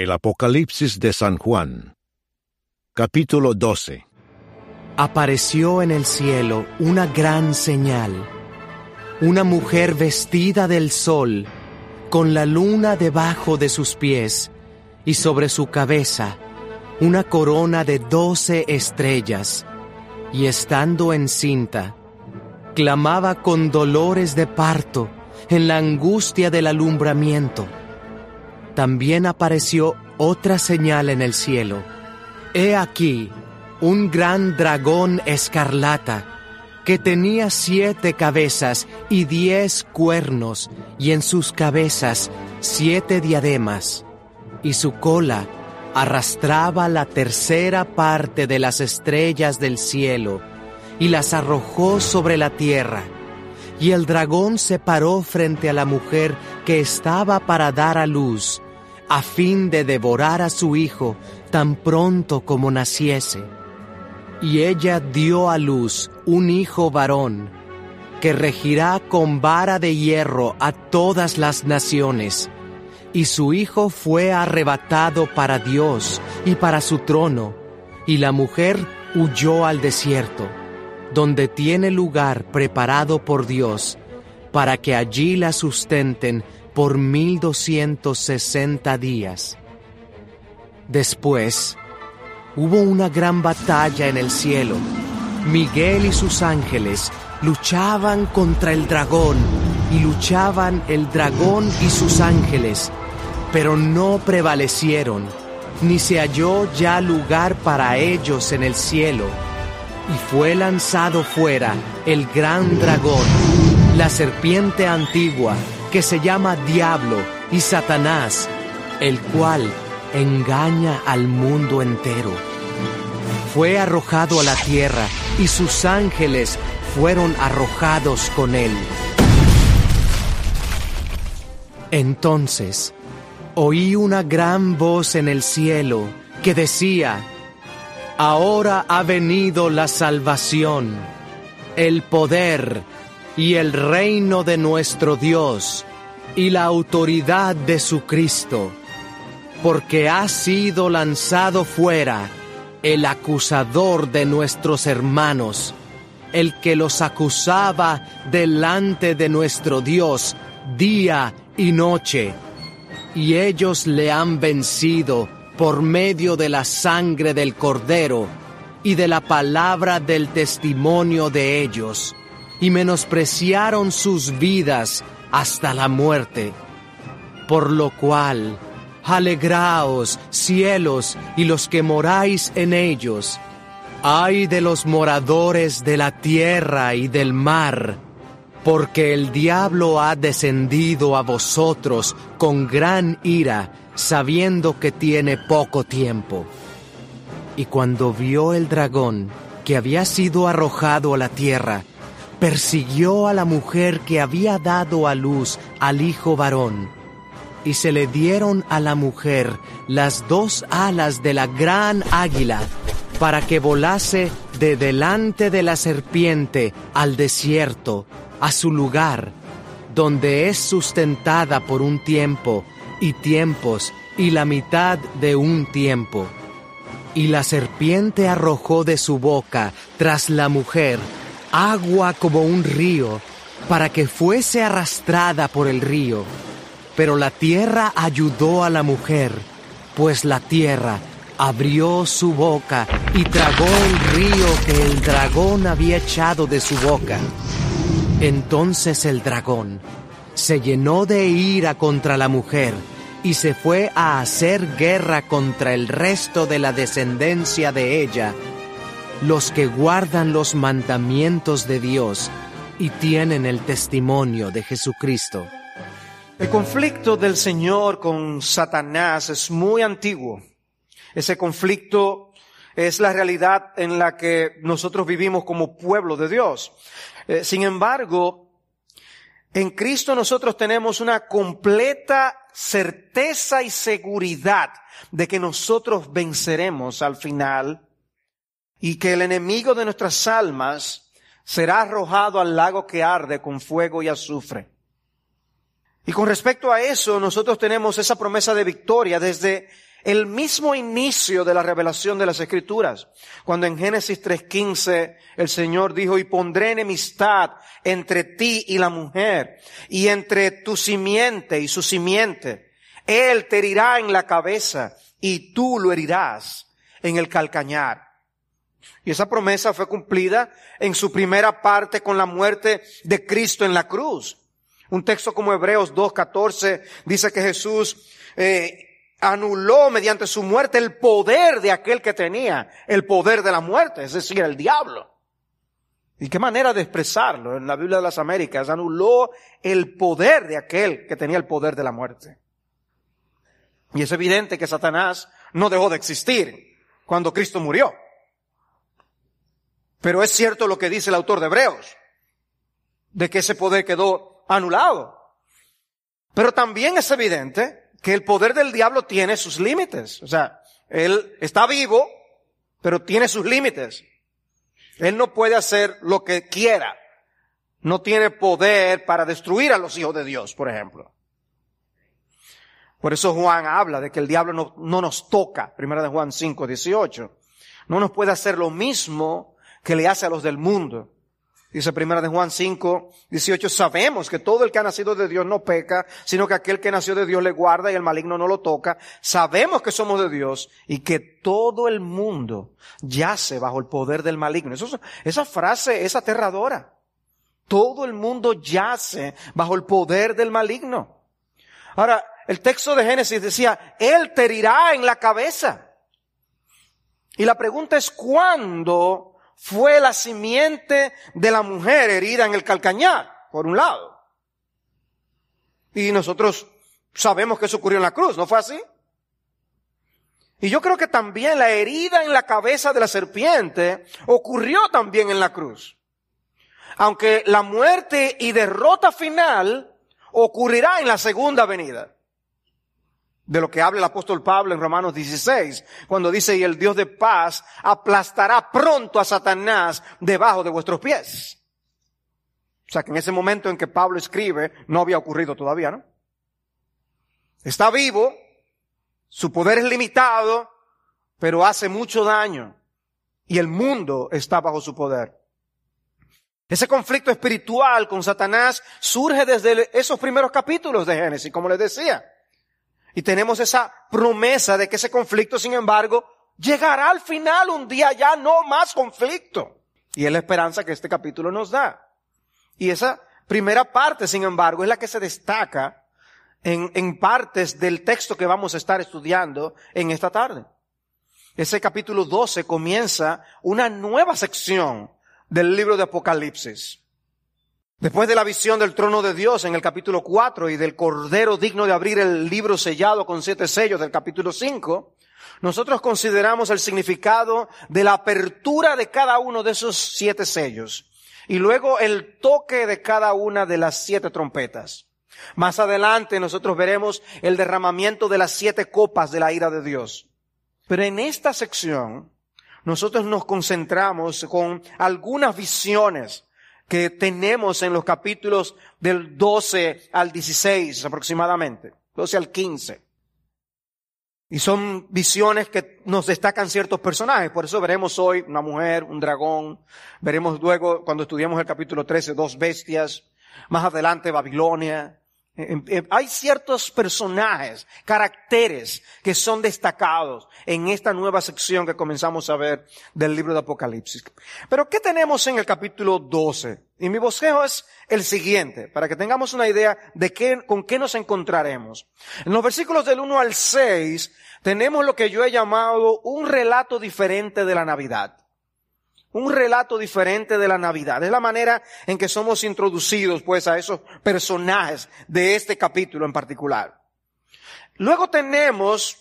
El Apocalipsis de San Juan. Capítulo 12. Apareció en el cielo una gran señal, una mujer vestida del sol, con la luna debajo de sus pies, y sobre su cabeza una corona de 12 estrellas, y estando encinta, clamaba con dolores de parto en la angustia del alumbramiento. También apareció otra señal en el cielo. He aquí un gran dragón escarlata, que tenía 7 cabezas y 10 cuernos, y en sus cabezas 7 diademas, y su cola arrastraba la tercera parte de las estrellas del cielo, y las arrojó sobre la tierra. Y el dragón se paró frente a la mujer que estaba para dar a luz, a fin de devorar a su hijo tan pronto como naciese. Y ella dio a luz un hijo varón, que regirá con vara de hierro a todas las naciones. Y su hijo fue arrebatado para Dios y para su trono, y la mujer huyó al desierto, donde tiene lugar preparado por Dios, para que allí la sustenten por 1260 días. Después, hubo una gran batalla en el cielo. Miguel y sus ángeles luchaban contra el dragón, y luchaban el dragón y sus ángeles, pero no prevalecieron, ni se halló ya lugar para ellos en el cielo. Y fue lanzado fuera el gran dragón, la serpiente antigua, que se llama Diablo y Satanás, el cual engaña al mundo entero. Fue arrojado a la tierra, y sus ángeles fueron arrojados con él. Entonces oí una gran voz en el cielo que decía: Ahora ha venido la salvación, el poder y el reino de nuestro Dios y la autoridad de su Cristo, porque ha sido lanzado fuera el acusador de nuestros hermanos, el que los acusaba delante de nuestro Dios día y noche, y ellos le han vencido por medio de la sangre del Cordero y de la palabra del testimonio de ellos, y menospreciaron sus vidas hasta la muerte. Por lo cual, alegraos, cielos, y los que moráis en ellos. Ay de los moradores de la tierra y del mar, porque el diablo ha descendido a vosotros con gran ira, sabiendo que tiene poco tiempo. Y cuando vio el dragón que había sido arrojado a la tierra, persiguió a la mujer que había dado a luz al hijo varón, y se le dieron a la mujer las 2 alas de la gran águila, para que volase de delante de la serpiente al desierto, a su lugar, donde es sustentada por un tiempo y tiempos y la mitad de un tiempo. Y la serpiente arrojó de su boca tras la mujer agua como un río, para que fuese arrastrada por el río. Pero la tierra ayudó a la mujer, pues la tierra abrió su boca y tragó el río que el dragón había echado de su boca. Entonces el dragón se llenó de ira contra la mujer, y se fue a hacer guerra contra el resto de la descendencia de ella, los que guardan los mandamientos de Dios y tienen el testimonio de Jesucristo. El conflicto del Señor con Satanás es muy antiguo. Ese conflicto es la realidad en la que nosotros vivimos como pueblo de Dios. Sin embargo, en Cristo nosotros tenemos una completa certeza y seguridad de que nosotros venceremos al final, y que el enemigo de nuestras almas será arrojado al lago que arde con fuego y azufre. Y con respecto a eso, nosotros tenemos esa promesa de victoria desde el mismo inicio de la revelación de las Escrituras, cuando en Génesis 3:15 el Señor dijo: y pondré enemistad entre ti y la mujer, y entre tu simiente y su simiente. Él te herirá en la cabeza, y tú lo herirás en el calcañar. Y esa promesa fue cumplida en su primera parte con la muerte de Cristo en la cruz. Un texto como Hebreos 2:14 dice que Jesús anuló mediante su muerte el poder de aquel que tenía el poder de la muerte, es decir, el diablo. ¿Y qué manera de expresarlo? En la Biblia de las Américas, anuló el poder de aquel que tenía el poder de la muerte. Y es evidente que Satanás no dejó de existir cuando Cristo murió. Pero es cierto lo que dice el autor de Hebreos, de que ese poder quedó anulado. Pero también es evidente que el poder del diablo tiene sus límites. O sea, él está vivo, pero tiene sus límites. Él no puede hacer lo que quiera. No tiene poder para destruir a los hijos de Dios, por ejemplo. Por eso Juan habla de que el diablo no nos toca. Primera de Juan 5:18. No nos puede hacer lo mismo que le hace a los del mundo. Dice Primera de Juan 5:18, sabemos que todo el que ha nacido de Dios no peca, sino que aquel que nació de Dios le guarda y el maligno no lo toca. Sabemos que somos de Dios y que todo el mundo yace bajo el poder del maligno. Esa frase es aterradora. Todo el mundo yace bajo el poder del maligno. Ahora, el texto de Génesis decía, Él te herirá en la cabeza. Y la pregunta es, ¿cuándo fue la simiente de la mujer herida en el calcañar? Por un lado. Y nosotros sabemos que eso ocurrió en la cruz, ¿no fue así? Y yo creo que también la herida en la cabeza de la serpiente ocurrió también en la cruz. Aunque la muerte y derrota final ocurrirá en la segunda venida. De lo que habla el apóstol Pablo en Romanos 16, cuando dice, y el Dios de paz aplastará pronto a Satanás debajo de vuestros pies. O sea que en ese momento en que Pablo escribe, no había ocurrido todavía, ¿no? Está vivo, su poder es limitado, pero hace mucho daño. Y el mundo está bajo su poder. Ese conflicto espiritual con Satanás surge desde esos primeros capítulos de Génesis, como les decía. Y tenemos esa promesa de que ese conflicto, sin embargo, llegará al final un día ya no más conflicto. Y es la esperanza que este capítulo nos da. Y esa primera parte, sin embargo, es la que se destaca en partes del texto que vamos a estar estudiando en esta tarde. Ese capítulo 12 comienza una nueva sección del libro de Apocalipsis. Después de la visión del trono de Dios en el capítulo 4 y del cordero digno de abrir el libro sellado con 7 sellos del capítulo 5, nosotros consideramos el significado de la apertura de cada uno de esos 7 sellos y luego el toque de cada una de las 7 trompetas. Más adelante nosotros veremos el derramamiento de las 7 copas de la ira de Dios. Pero en esta sección nosotros nos concentramos con algunas visiones que tenemos en los capítulos del 12 al 16 aproximadamente, 12 al 15. Y son visiones que nos destacan ciertos personajes. Por eso veremos hoy una mujer, un dragón. Veremos luego, cuando estudiemos el capítulo 13, 2 bestias. Más adelante, Babilonia. Hay ciertos personajes, caracteres que son destacados en esta nueva sección que comenzamos a ver del libro de Apocalipsis. Pero ¿qué tenemos en el capítulo 12? Y mi bosquejo es el siguiente, para que tengamos una idea de con qué nos encontraremos. En los versículos del 1 al 6 tenemos lo que yo he llamado un relato diferente de la Navidad. Un relato diferente de la Navidad. Es la manera en que somos introducidos, pues, a esos personajes de este capítulo en particular. Luego tenemos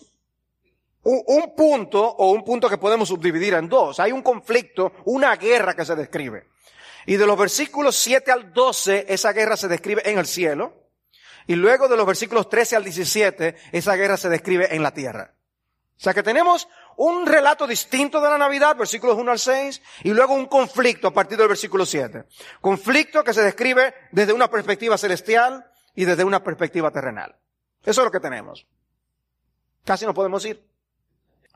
un punto que podemos subdividir en dos. Hay un conflicto, una guerra que se describe. Y de los versículos 7 al 12, esa guerra se describe en el cielo. Y luego de los versículos 13 al 17, esa guerra se describe en la tierra. O sea que tenemos un relato distinto de la Navidad, versículos 1 al 6, y luego un conflicto a partir del versículo 7. Conflicto que se describe desde una perspectiva celestial y desde una perspectiva terrenal. Eso es lo que tenemos. Casi no podemos ir.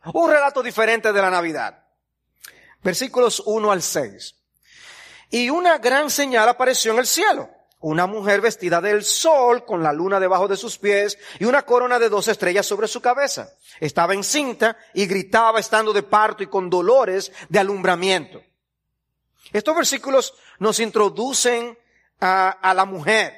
Un relato diferente de la Navidad. Versículos 1 al 6. Y una gran señal apareció en el cielo. Una mujer vestida del sol, con la luna debajo de sus pies y una corona de 2 estrellas sobre su cabeza. Estaba encinta y gritaba estando de parto y con dolores de alumbramiento. Estos versículos nos introducen a la mujer.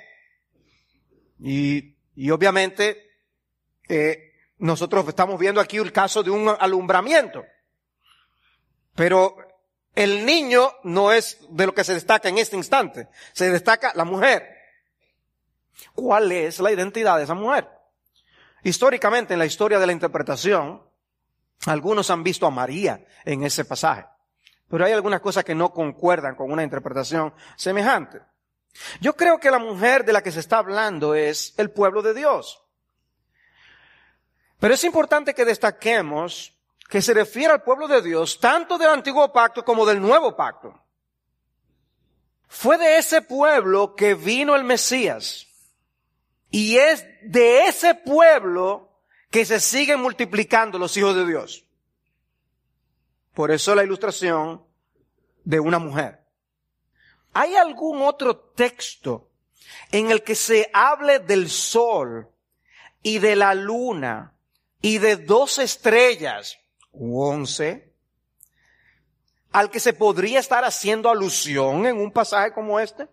Y obviamente, nosotros estamos viendo aquí el caso de un alumbramiento. Pero el niño no es de lo que se destaca en este instante. Se destaca la mujer. ¿Cuál es la identidad de esa mujer? Históricamente, en la historia de la interpretación, algunos han visto a María en ese pasaje. Pero hay algunas cosas que no concuerdan con una interpretación semejante. Yo creo que la mujer de la que se está hablando es el pueblo de Dios. Pero es importante que destaquemos que se refiere al pueblo de Dios tanto del antiguo pacto como del nuevo pacto. Fue de ese pueblo que vino el Mesías. Y es de ese pueblo que se siguen multiplicando los hijos de Dios. Por eso la ilustración de una mujer. ¿Hay algún otro texto en el que se hable del sol y de la luna y de 2 estrellas u 11 al que se podría estar haciendo alusión en un pasaje como este?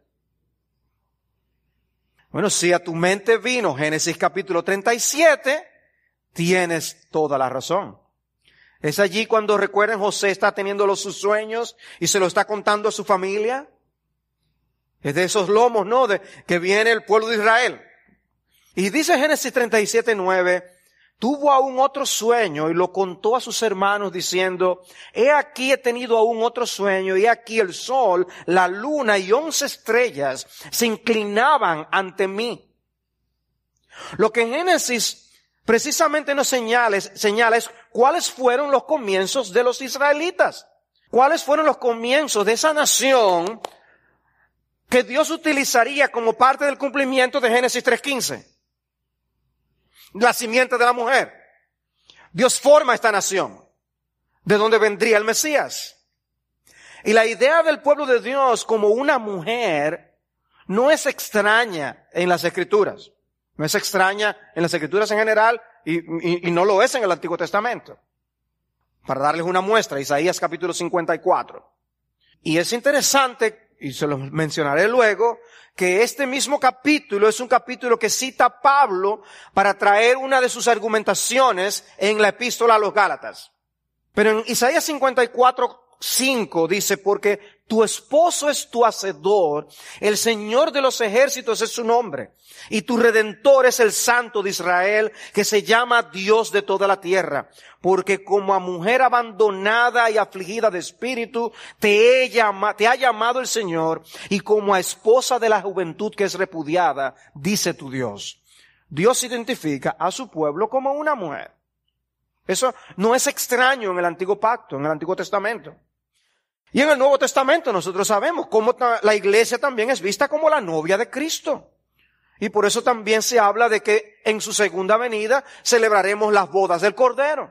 Bueno, si a tu mente vino Génesis capítulo 37, tienes toda la razón. Es allí cuando, recuerden, José está teniendo sus sueños y se lo está contando a su familia. Es de esos lomos, ¿no?, de que viene el pueblo de Israel. Y dice Génesis 37:9, tuvo aún otro sueño y lo contó a sus hermanos diciendo, he aquí he tenido aún otro sueño y aquí el sol, la luna y 11 estrellas se inclinaban ante mí. Lo que en Génesis precisamente nos señala es cuáles fueron los comienzos de los israelitas. Cuáles fueron los comienzos de esa nación que Dios utilizaría como parte del cumplimiento de Génesis 3:15. La simiente de la mujer. Dios forma esta nación, de donde vendría el Mesías. Y la idea del pueblo de Dios como una mujer no es extraña en las Escrituras. No es extraña en las Escrituras en general y no lo es en el Antiguo Testamento. Para darles una muestra, Isaías capítulo 54. Y es interesante, y se lo mencionaré luego, que este mismo capítulo es un capítulo que cita Pablo para traer una de sus argumentaciones en la epístola a los Gálatas. Pero en Isaías 54:5 dice, porque tu esposo es tu hacedor, el Señor de los ejércitos es su nombre, y tu Redentor es el Santo de Israel, que se llama Dios de toda la tierra. Porque como a mujer abandonada y afligida de espíritu, te ha llamado el Señor, y como a esposa de la juventud que es repudiada, dice tu Dios. Dios identifica a su pueblo como una mujer. Eso no es extraño en el Antiguo Pacto, en el Antiguo Testamento. Y en el Nuevo Testamento nosotros sabemos cómo la iglesia también es vista como la novia de Cristo. Y por eso también se habla de que en su segunda venida celebraremos las bodas del Cordero.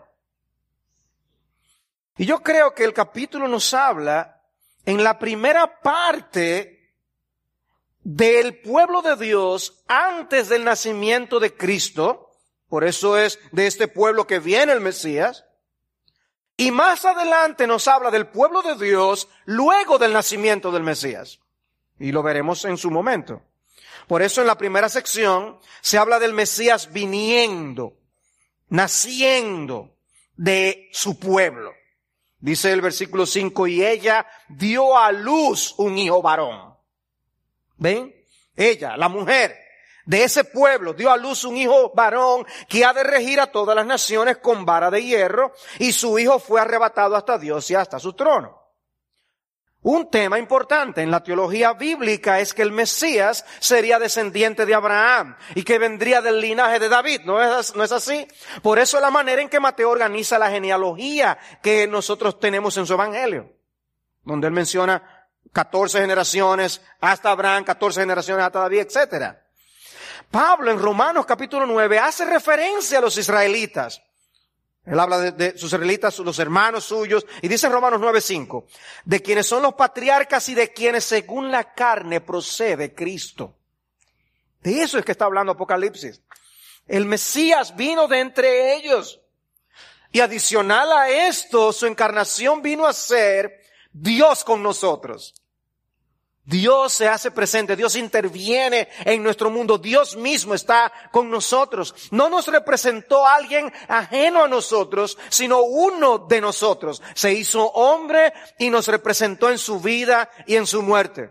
Y yo creo que el capítulo nos habla en la primera parte del pueblo de Dios antes del nacimiento de Cristo. Por eso es de este pueblo que viene el Mesías. Y más adelante nos habla del pueblo de Dios luego del nacimiento del Mesías. Y lo veremos en su momento. Por eso en la primera sección se habla del Mesías viniendo, naciendo de su pueblo. Dice el versículo 5, y ella dio a luz un hijo varón. ¿Ven? Ella, la mujer de ese pueblo, dio a luz un hijo varón que ha de regir a todas las naciones con vara de hierro, y su hijo fue arrebatado hasta Dios y hasta su trono. Un tema importante en la teología bíblica es que el Mesías sería descendiente de Abraham y que vendría del linaje de David. ¿No es así? Por eso es la manera en que Mateo organiza la genealogía que nosotros tenemos en su evangelio, donde él menciona 14 generaciones hasta Abraham, 14 generaciones hasta David, etc. Pablo en Romanos capítulo 9 hace referencia a los israelitas Él habla de sus israelitas, los hermanos suyos, y dice en Romanos 9:5, de quienes son los patriarcas y de quienes según la carne procede Cristo. De eso es que está hablando Apocalipsis. El Mesías vino de entre ellos. Y adicional a esto, su encarnación vino a ser Dios con nosotros. Dios se hace presente, Dios interviene en nuestro mundo, Dios mismo está con nosotros. No nos representó alguien ajeno a nosotros, sino uno de nosotros. Se hizo hombre y nos representó en su vida y en su muerte.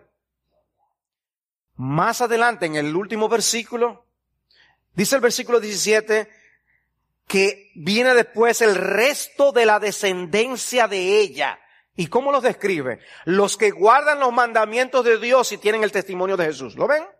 Más adelante, en el último versículo, dice el versículo 17, que viene después el resto de la descendencia de ella. ¿Y cómo los describe? Los que guardan los mandamientos de Dios y tienen el testimonio de Jesús. ¿Lo ven?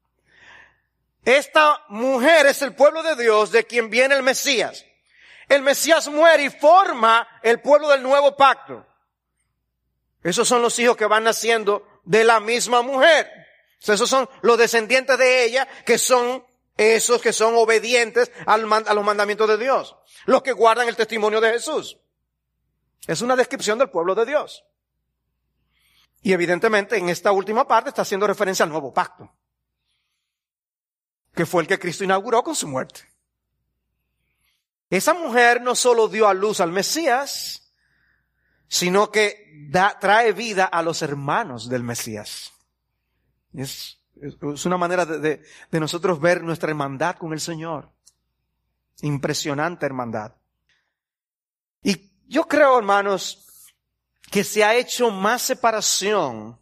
Esta mujer es el pueblo de Dios de quien viene el Mesías. El Mesías muere y forma el pueblo del nuevo pacto. Esos son los hijos que van naciendo de la misma mujer. O sea, esos son los descendientes de ella, que son esos que son obedientes a los mandamientos de Dios. Los que guardan el testimonio de Jesús. Es una descripción del pueblo de Dios. Y evidentemente en esta última parte está haciendo referencia al nuevo pacto, que fue el que Cristo inauguró con su muerte. Esa mujer no solo dio a luz al Mesías, sino que trae vida a los hermanos del Mesías. Es una manera de nosotros ver nuestra hermandad con el Señor. Impresionante hermandad. Y yo creo, hermanos, que se ha hecho más separación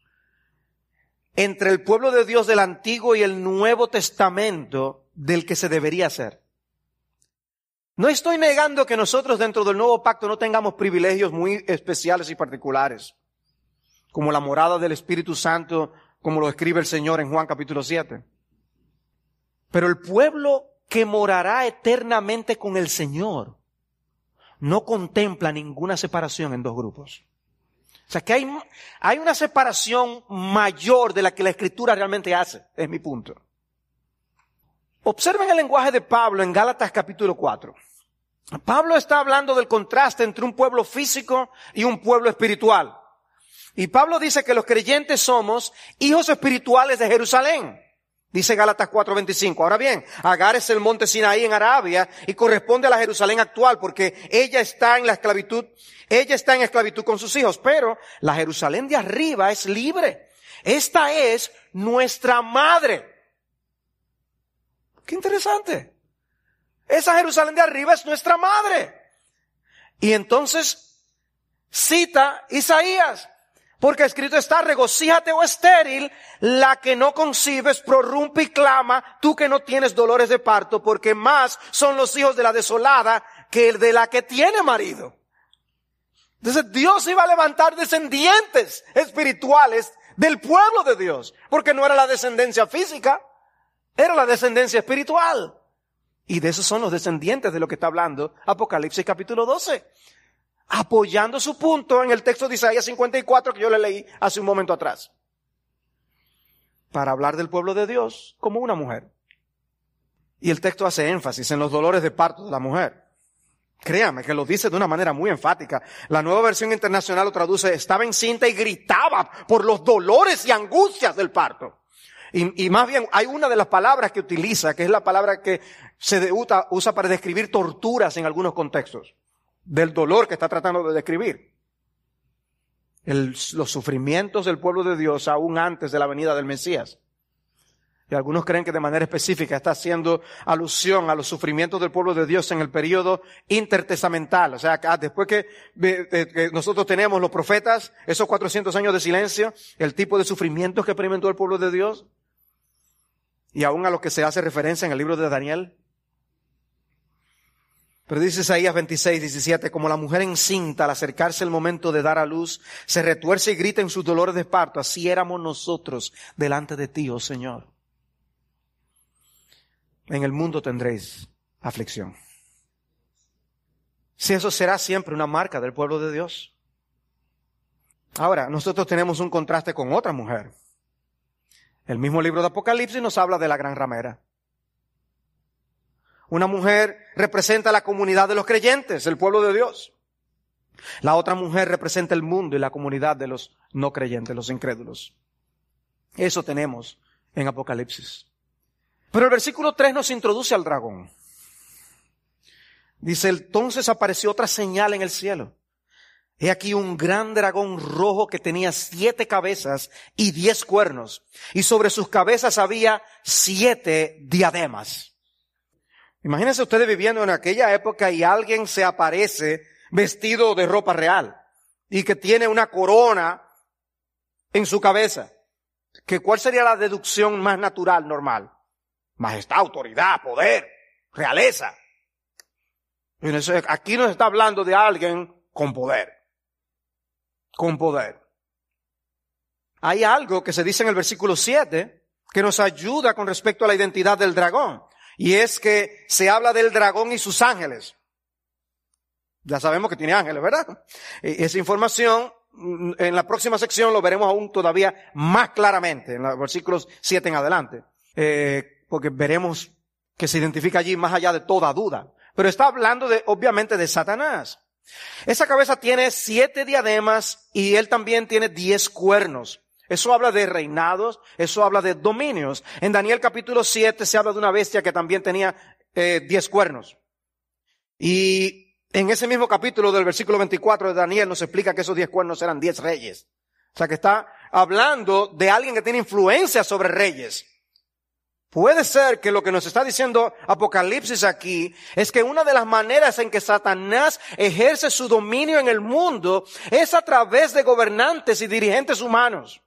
entre el pueblo de Dios del Antiguo y el Nuevo Testamento del que se debería hacer. No estoy negando que nosotros dentro del Nuevo Pacto no tengamos privilegios muy especiales y particulares, como la morada del Espíritu Santo, como lo escribe el Señor en Juan capítulo 7. Pero el pueblo que morará eternamente con el Señor no contempla ninguna separación en dos grupos. O sea que hay una separación mayor de la que la Escritura realmente hace, es mi punto. Observen el lenguaje de Pablo en Gálatas capítulo 4. Pablo está hablando del contraste entre un pueblo físico y un pueblo espiritual. Y Pablo dice que los creyentes somos hijos espirituales de Jerusalén. Dice Gálatas 4:25. Ahora bien, Agar es el monte Sinaí en Arabia y corresponde a la Jerusalén actual porque ella está en esclavitud con sus hijos. Pero la Jerusalén de arriba es libre. Esta es nuestra madre. Qué interesante. Esa Jerusalén de arriba es nuestra madre. Y entonces cita Isaías. Porque escrito está, regocíjate, oh estéril, la que no concibes, prorrumpe y clama, tú que no tienes dolores de parto, porque más son los hijos de la desolada que el de la que tiene marido. Entonces Dios iba a levantar descendientes espirituales del pueblo de Dios, porque no era la descendencia física, era la descendencia espiritual. Y de esos son los descendientes de lo que está hablando Apocalipsis capítulo 12. Apoyando su punto en el texto de Isaías 54 que yo le leí hace un momento atrás. Para hablar del pueblo de Dios como una mujer. Y el texto hace énfasis en los dolores de parto de la mujer. Créame que lo dice de una manera muy enfática. La Nueva Versión Internacional lo traduce, estaba encinta y gritaba por los dolores y angustias del parto. Y más bien hay una de las palabras que utiliza, que es la palabra que se usa para describir torturas en algunos contextos. Del dolor que está tratando de describir. Los sufrimientos del pueblo de Dios aún antes de la venida del Mesías. Y algunos creen que de manera específica está haciendo alusión a los sufrimientos del pueblo de Dios en el periodo intertestamental. O sea, después que nosotros tenemos los profetas, esos 400 años de silencio, el tipo de sufrimientos que experimentó el pueblo de Dios, y aún a lo que se hace referencia en el libro de Daniel. Pero dice Isaías 26:17, como la mujer encinta al acercarse el momento de dar a luz, se retuerce y grita en sus dolores de parto, así éramos nosotros delante de ti, oh Señor. En el mundo tendréis aflicción. Si eso será siempre una marca del pueblo de Dios. Ahora, nosotros tenemos un contraste con otra mujer. El mismo libro de Apocalipsis nos habla de la gran ramera. Una mujer representa la comunidad de los creyentes, el pueblo de Dios. La otra mujer representa el mundo y la comunidad de los no creyentes, los incrédulos. Eso tenemos en Apocalipsis. Pero el versículo 3 nos introduce al dragón. Dice, entonces apareció otra señal en el cielo. He aquí un gran dragón rojo que tenía 7 cabezas y 10 cuernos. Y sobre sus cabezas había 7 diademas. Imagínense ustedes viviendo en aquella época y alguien se aparece vestido de ropa real y que tiene una corona en su cabeza. ¿Cuál sería la deducción más natural, normal? Majestad, autoridad, poder, realeza. Aquí nos está hablando de alguien con poder. Con poder. Hay algo que se dice en el versículo 7 que nos ayuda con respecto a la identidad del dragón. Y es que se habla del dragón y sus ángeles. Ya sabemos que tiene ángeles, ¿verdad? Esa información en la próxima sección lo veremos aún todavía más claramente, en los versículos 7 en adelante. Porque veremos que se identifica allí más allá de toda duda. Pero está hablando obviamente de Satanás. Esa cabeza tiene 7 diademas y él también tiene 10 cuernos. Eso habla de reinados, eso habla de dominios. En Daniel capítulo 7 se habla de una bestia que también tenía 10 cuernos. Y en ese mismo capítulo del versículo 24 de Daniel nos explica que esos 10 cuernos eran 10 reyes. O sea que está hablando de alguien que tiene influencia sobre reyes. Puede ser que lo que nos está diciendo Apocalipsis aquí es que una de las maneras en que Satanás ejerce su dominio en el mundo es a través de gobernantes y dirigentes humanos.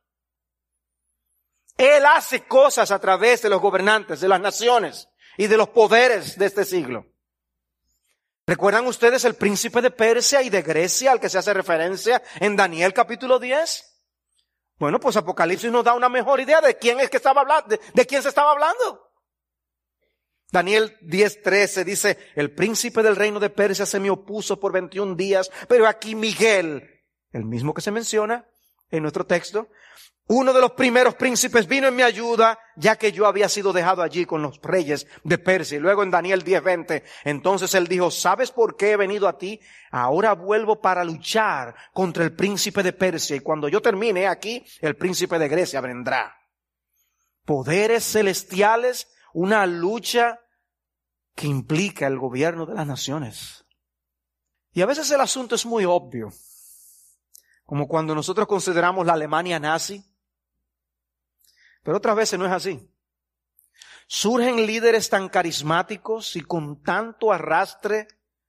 Él hace cosas a través de los gobernantes, de las naciones y de los poderes de este siglo. ¿Recuerdan ustedes el príncipe de Persia y de Grecia al que se hace referencia en Daniel capítulo 10? Bueno, pues Apocalipsis nos da una mejor idea de quién es que estaba hablando, de quién se estaba hablando. Daniel 10:13 dice, el príncipe del reino de Persia se me opuso por 21 días, pero aquí Miguel, el mismo que se menciona en nuestro texto, uno de los primeros príncipes vino en mi ayuda, ya que yo había sido dejado allí con los reyes de Persia. Y luego en Daniel 10:20, entonces él dijo, ¿sabes por qué he venido a ti? Ahora vuelvo para luchar contra el príncipe de Persia. Y cuando yo termine aquí, el príncipe de Grecia vendrá. Poderes celestiales, una lucha que implica el gobierno de las naciones. Y a veces el asunto es muy obvio. Como cuando nosotros consideramos la Alemania nazi. Pero otras veces no es así. Surgen líderes tan carismáticos y con tanto arrastre,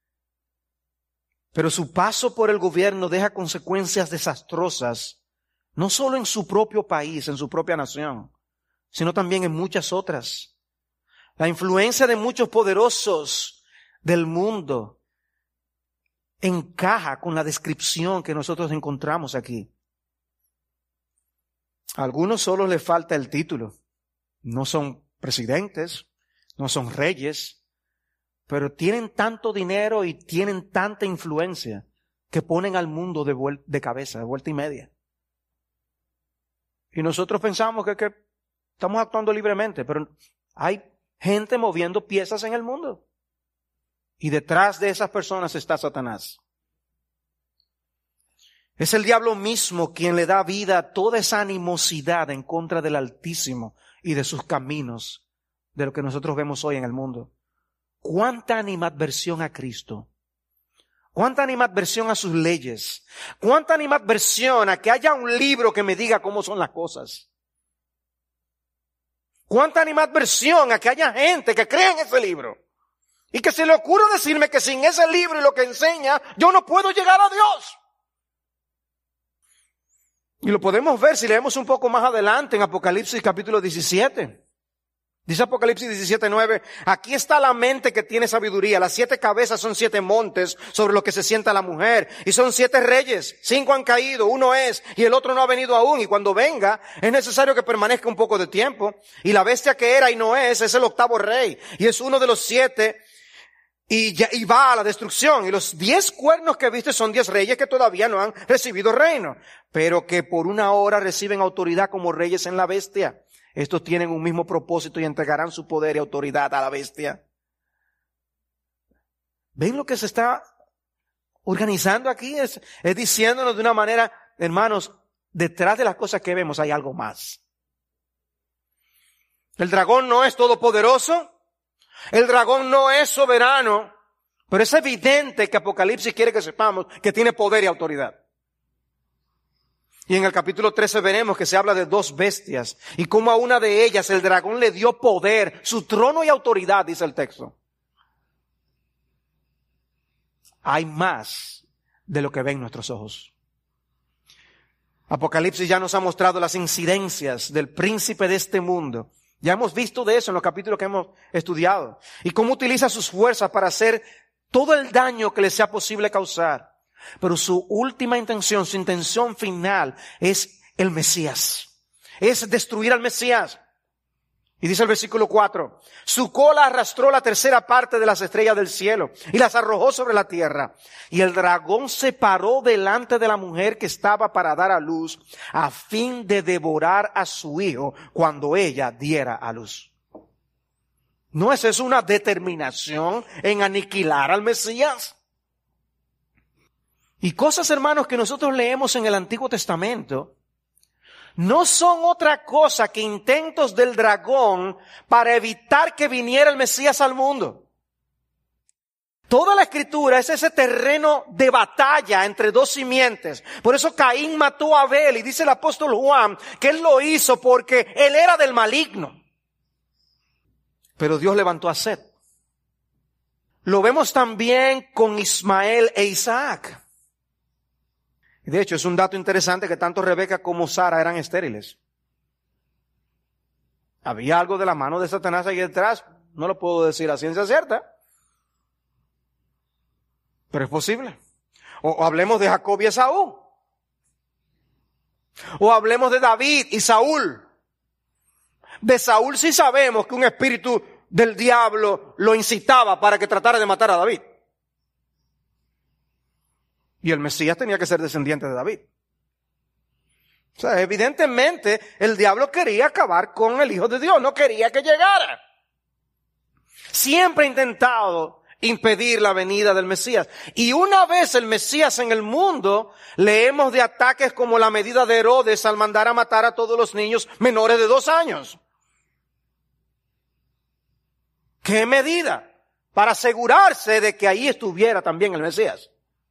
pero su paso por el gobierno deja consecuencias desastrosas, no solo en su propio país, en su propia nación, sino también en muchas otras. La influencia de muchos poderosos del mundo encaja con la descripción que nosotros encontramos aquí. A algunos solo les falta el título. No son presidentes, no son reyes, pero tienen tanto dinero y tienen tanta influencia que ponen al mundo de cabeza, de vuelta y media. Y nosotros pensamos que estamos actuando libremente, pero hay gente moviendo piezas en el mundo. Y detrás de esas personas está Satanás. Es el diablo mismo quien le da vida a toda esa animosidad en contra del Altísimo y de sus caminos, de lo que nosotros vemos hoy en el mundo. ¿Cuánta animadversión a Cristo? ¿Cuánta animadversión a sus leyes? ¿Cuánta animadversión a que haya un libro que me diga cómo son las cosas? ¿Cuánta animadversión a que haya gente que crea en ese libro? Y que se le ocurra decirme que sin ese libro y lo que enseña, yo no puedo llegar a Dios. Y lo podemos ver si leemos un poco más adelante en Apocalipsis capítulo 17. Dice Apocalipsis 17:9, aquí está la mente que tiene sabiduría. Las 7 cabezas son 7 montes sobre los que se sienta la mujer. Y son 7 reyes. 5 han caído, 1 es, y el otro no ha venido aún. Y cuando venga, es necesario que permanezca un poco de tiempo. Y la bestia que era y no es el 8º rey. Y es uno de los 7. Y va a la destrucción. Y los 10 cuernos que viste son 10 reyes que todavía no han recibido reino, pero que por una hora reciben autoridad como reyes en la bestia. Estos tienen un mismo propósito y entregarán su poder y autoridad a la bestia. ¿Ven lo que se está organizando aquí? Es diciéndonos de una manera, hermanos, detrás de las cosas que vemos hay algo más. El dragón no es todopoderoso. El dragón no es soberano. Pero es evidente que Apocalipsis quiere que sepamos que tiene poder y autoridad. Y en el capítulo 13 veremos que se habla de dos bestias y cómo a una de ellas el dragón le dio poder, su trono y autoridad, dice el texto. Hay más de lo que ven nuestros ojos. Apocalipsis ya nos ha mostrado las incidencias del príncipe de este mundo. Ya hemos visto de eso en los capítulos que hemos estudiado. Y cómo utiliza sus fuerzas para hacer todo el daño que le sea posible causar. Pero su última intención, su intención final es el Mesías. Es destruir al Mesías. Y dice el versículo 4, su cola arrastró la tercera parte de las estrellas del cielo y las arrojó sobre la tierra. Y el dragón se paró delante de la mujer que estaba para dar a luz a fin de devorar a su hijo cuando ella diera a luz. ¿No es eso una determinación en aniquilar al Mesías? Y cosas, hermanos, que nosotros leemos en el Antiguo Testamento no son otra cosa que intentos del dragón para evitar que viniera el Mesías al mundo. Toda la Escritura es ese terreno de batalla entre dos simientes. Por eso Caín mató a Abel y dice el apóstol Juan que él lo hizo porque él era del maligno. Pero Dios levantó a Set. Lo vemos también con Ismael e Isaac. De hecho, es un dato interesante que tanto Rebeca como Sara eran estériles. Había algo de la mano de Satanás ahí detrás. No lo puedo decir a ciencia cierta. Pero es posible. O hablemos de Jacob y Esaú. O hablemos de David y Saúl. De Saúl sí sabemos que un espíritu del diablo lo incitaba para que tratara de matar a David. Y el Mesías tenía que ser descendiente de David. O sea, evidentemente el diablo quería acabar con el Hijo de Dios, no quería que llegara. Siempre ha intentado impedir la venida del Mesías. Y una vez el Mesías en el mundo, leemos de ataques como la medida de Herodes al mandar a matar a todos los niños menores de 2 años. ¿Qué medida? Para asegurarse de que ahí estuviera también el Mesías.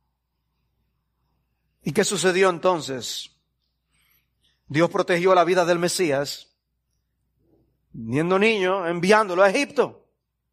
¿Y qué sucedió entonces? Dios protegió la vida del Mesías, siendo niño, enviándolo a Egipto.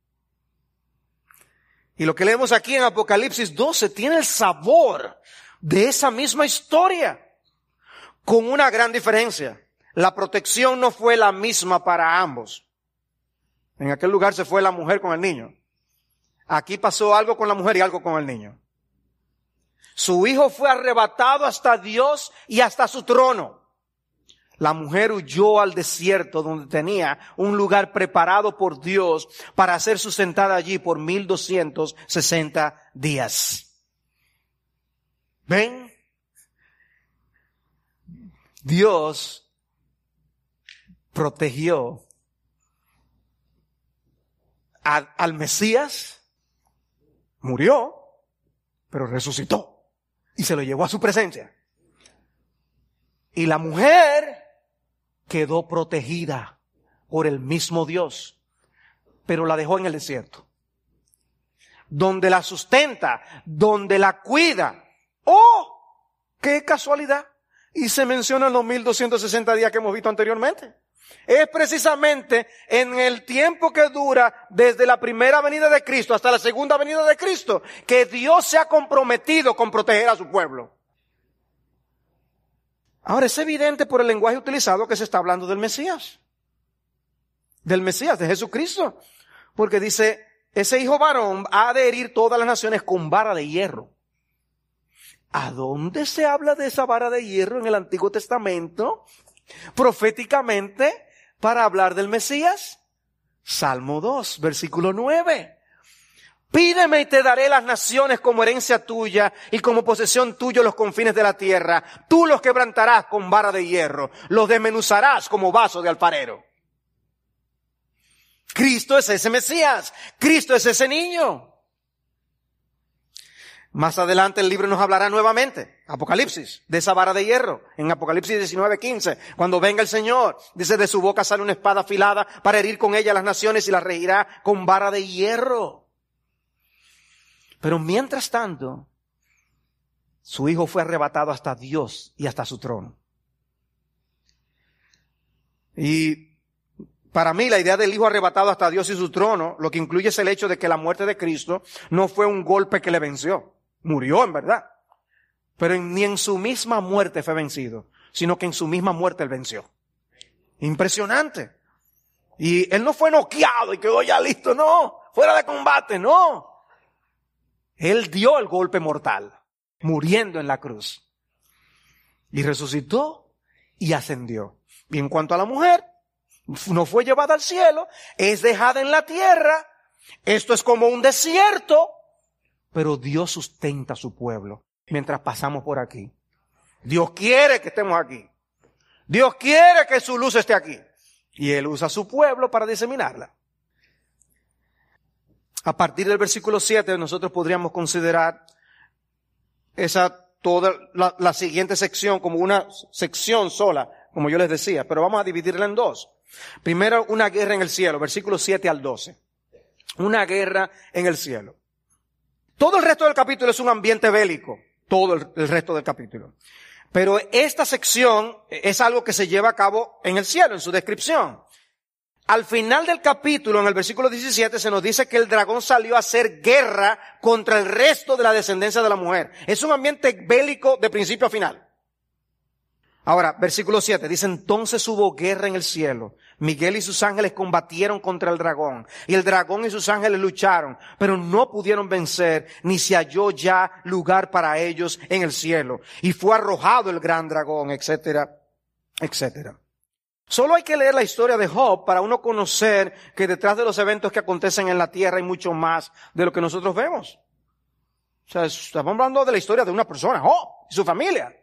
Y lo que leemos aquí en Apocalipsis 12 tiene el sabor de esa misma historia, con una gran diferencia. La protección no fue la misma para ambos. En aquel lugar se fue la mujer con el niño. Aquí pasó algo con la mujer y algo con el niño. Su hijo fue arrebatado hasta Dios y hasta su trono. La mujer huyó al desierto donde tenía un lugar preparado por Dios para ser sustentada allí por 1260 días. ¿Ven? Dios protegió al Mesías, murió, pero resucitó. Y se lo llevó a su presencia. Y la mujer quedó protegida por el mismo Dios, pero la dejó en el desierto, donde la sustenta, donde la cuida. ¡Oh! ¡Qué casualidad! Y se mencionan los 1260 días que hemos visto anteriormente. Es precisamente en el tiempo que dura desde la primera venida de Cristo hasta la segunda venida de Cristo que Dios se ha comprometido con proteger a su pueblo. Ahora es evidente por el lenguaje utilizado que se está hablando del Mesías. Del Mesías, de Jesucristo. Porque dice, ese hijo varón ha de herir todas las naciones con vara de hierro. ¿A dónde se habla de esa vara de hierro en el Antiguo Testamento? Proféticamente, para hablar del Mesías. Salmo 2, versículo 9. Pídeme y te daré las naciones como herencia tuya y como posesión tuya los confines de la tierra. Tú los quebrantarás con vara de hierro, los desmenuzarás como vaso de alfarero. Cristo es ese Mesías, Cristo es ese niño. Más adelante el libro nos hablará nuevamente, Apocalipsis, de esa vara de hierro, en Apocalipsis 19:15. Cuando venga el Señor, dice, de su boca sale una espada afilada para herir con ella a las naciones y las regirá con vara de hierro. Pero mientras tanto, su hijo fue arrebatado hasta Dios y hasta su trono. Y para mí la idea del hijo arrebatado hasta Dios y su trono, lo que incluye es el hecho de que la muerte de Cristo no fue un golpe que le venció. Murió en verdad. Pero ni en su misma muerte fue vencido, sino que en su misma muerte él venció. Impresionante. Y él no fue noqueado y quedó ya listo, no. Fuera de combate, no. Él dio el golpe mortal, muriendo en la cruz. Y resucitó y ascendió. Y en cuanto a la mujer, no fue llevada al cielo, es dejada en la tierra. Esto es como un desierto, pero Dios sustenta a su pueblo mientras pasamos por aquí. Dios quiere que estemos aquí. Dios quiere que su luz esté aquí. Y Él usa a su pueblo para diseminarla. A partir del versículo 7 nosotros podríamos considerar toda la siguiente sección como una sección sola, como yo les decía, pero vamos a dividirla en dos. Primero, una guerra en el cielo, versículos 7 al 12. Una guerra en el cielo. Todo el resto del capítulo es un ambiente bélico, todo el resto del capítulo. Pero esta sección es algo que se lleva a cabo en el cielo, en su descripción. Al final del capítulo, en el versículo 17, se nos dice que el dragón salió a hacer guerra contra el resto de la descendencia de la mujer. Es un ambiente bélico de principio a final. Ahora, versículo 7, dice, entonces hubo guerra en el cielo. Miguel y sus ángeles combatieron contra el dragón. Y el dragón y sus ángeles lucharon, pero no pudieron vencer, ni se halló ya lugar para ellos en el cielo. Y fue arrojado el gran dragón, etcétera, etcétera. Solo hay que leer la historia de Job para uno conocer que detrás de los eventos que acontecen en la tierra hay mucho más de lo que nosotros vemos. O sea, estamos hablando de la historia de una persona, Job, y su familia.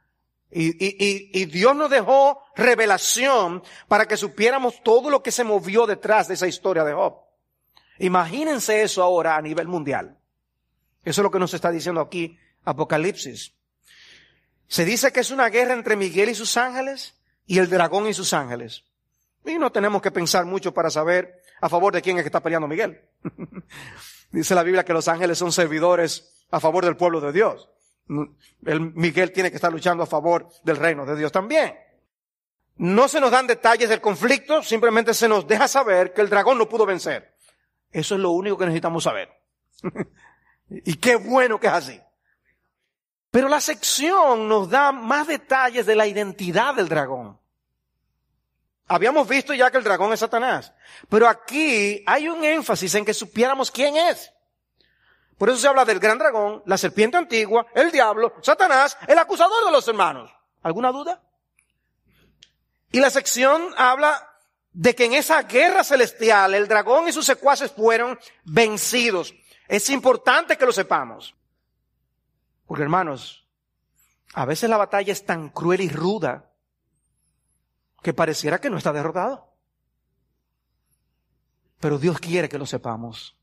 Y Dios nos dejó revelación para que supiéramos todo lo que se movió detrás de esa historia de Job. Imagínense eso ahora a nivel mundial. Eso es lo que nos está diciendo aquí Apocalipsis. Se dice que es una guerra entre Miguel y sus ángeles y el dragón y sus ángeles. Y no tenemos que pensar mucho para saber a favor de quién es que está peleando Miguel. Dice la Biblia que los ángeles son servidores a favor del pueblo de Dios. Miguel tiene que estar luchando a favor del reino de Dios también. No se nos dan detalles del conflicto, simplemente se nos deja saber que el dragón no pudo vencer. Eso es lo único que necesitamos saber. Y qué bueno que es así. Pero la sección nos da más detalles de la identidad del dragón. Habíamos visto ya que el dragón es Satanás, pero aquí hay un énfasis en que supiéramos quién es. Por eso se habla del gran dragón, la serpiente antigua, el diablo, Satanás, el acusador de los hermanos. ¿Alguna duda? Y la sección habla de que en esa guerra celestial el dragón y sus secuaces fueron vencidos. Es importante que lo sepamos. Porque hermanos, a veces la batalla es tan cruel y ruda que pareciera que no está derrotado. Pero Dios quiere que lo sepamos.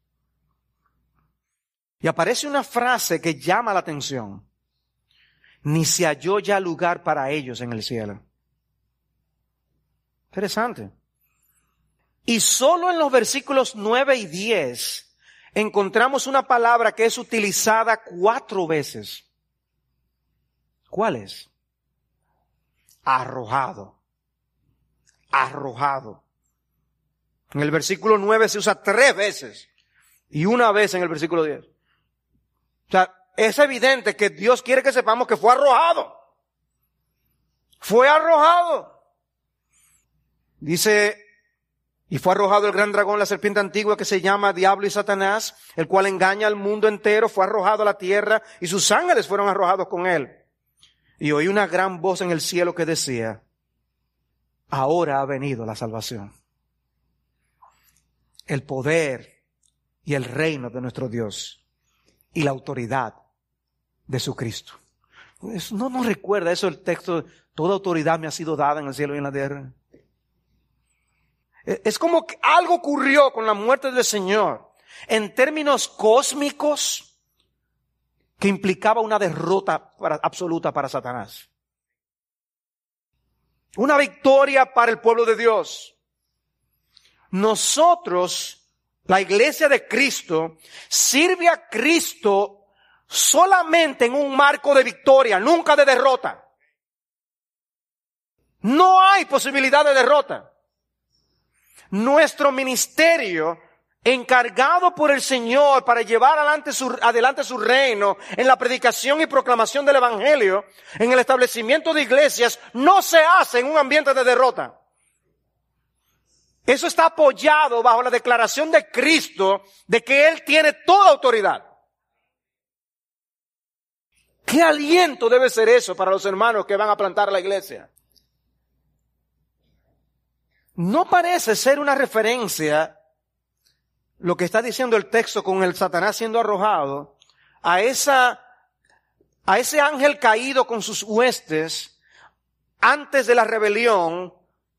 Y aparece una frase que llama la atención. Ni se halló ya lugar para ellos en el cielo. Interesante. Y solo en los versículos 9 y 10 encontramos una palabra que es utilizada 4 veces. ¿Cuál es? Arrojado. Arrojado. En el versículo 9 se usa 3 veces. Y una vez en el versículo 10. O sea, es evidente que Dios quiere que sepamos que fue arrojado. Fue arrojado. Dice, y fue arrojado el gran dragón, la serpiente antigua que se llama Diablo y Satanás, el cual engaña al mundo entero, fue arrojado a la tierra y sus ángeles fueron arrojados con él. Y oí una gran voz en el cielo que decía, ahora ha venido la salvación, el poder y el reino de nuestro Dios y la autoridad de su Cristo. No nos recuerda eso el texto, toda autoridad me ha sido dada en el cielo y en la tierra. Es como que algo ocurrió con la muerte del Señor. En términos cósmicos, que implicaba una derrota absoluta para Satanás. Una victoria para el pueblo de Dios. Nosotros, la iglesia de Cristo, sirve a Cristo solamente en un marco de victoria, nunca de derrota. No hay posibilidad de derrota. Nuestro ministerio, encargado por el Señor para llevar adelante su reino en la predicación y proclamación del Evangelio, en el establecimiento de iglesias, no se hace en un ambiente de derrota. Eso está apoyado bajo la declaración de Cristo de que Él tiene toda autoridad. ¿Qué aliento debe ser eso para los hermanos que van a plantar la iglesia? No parece ser una referencia lo que está diciendo el texto con el Satanás siendo arrojado a ese ángel caído con sus huestes antes de la rebelión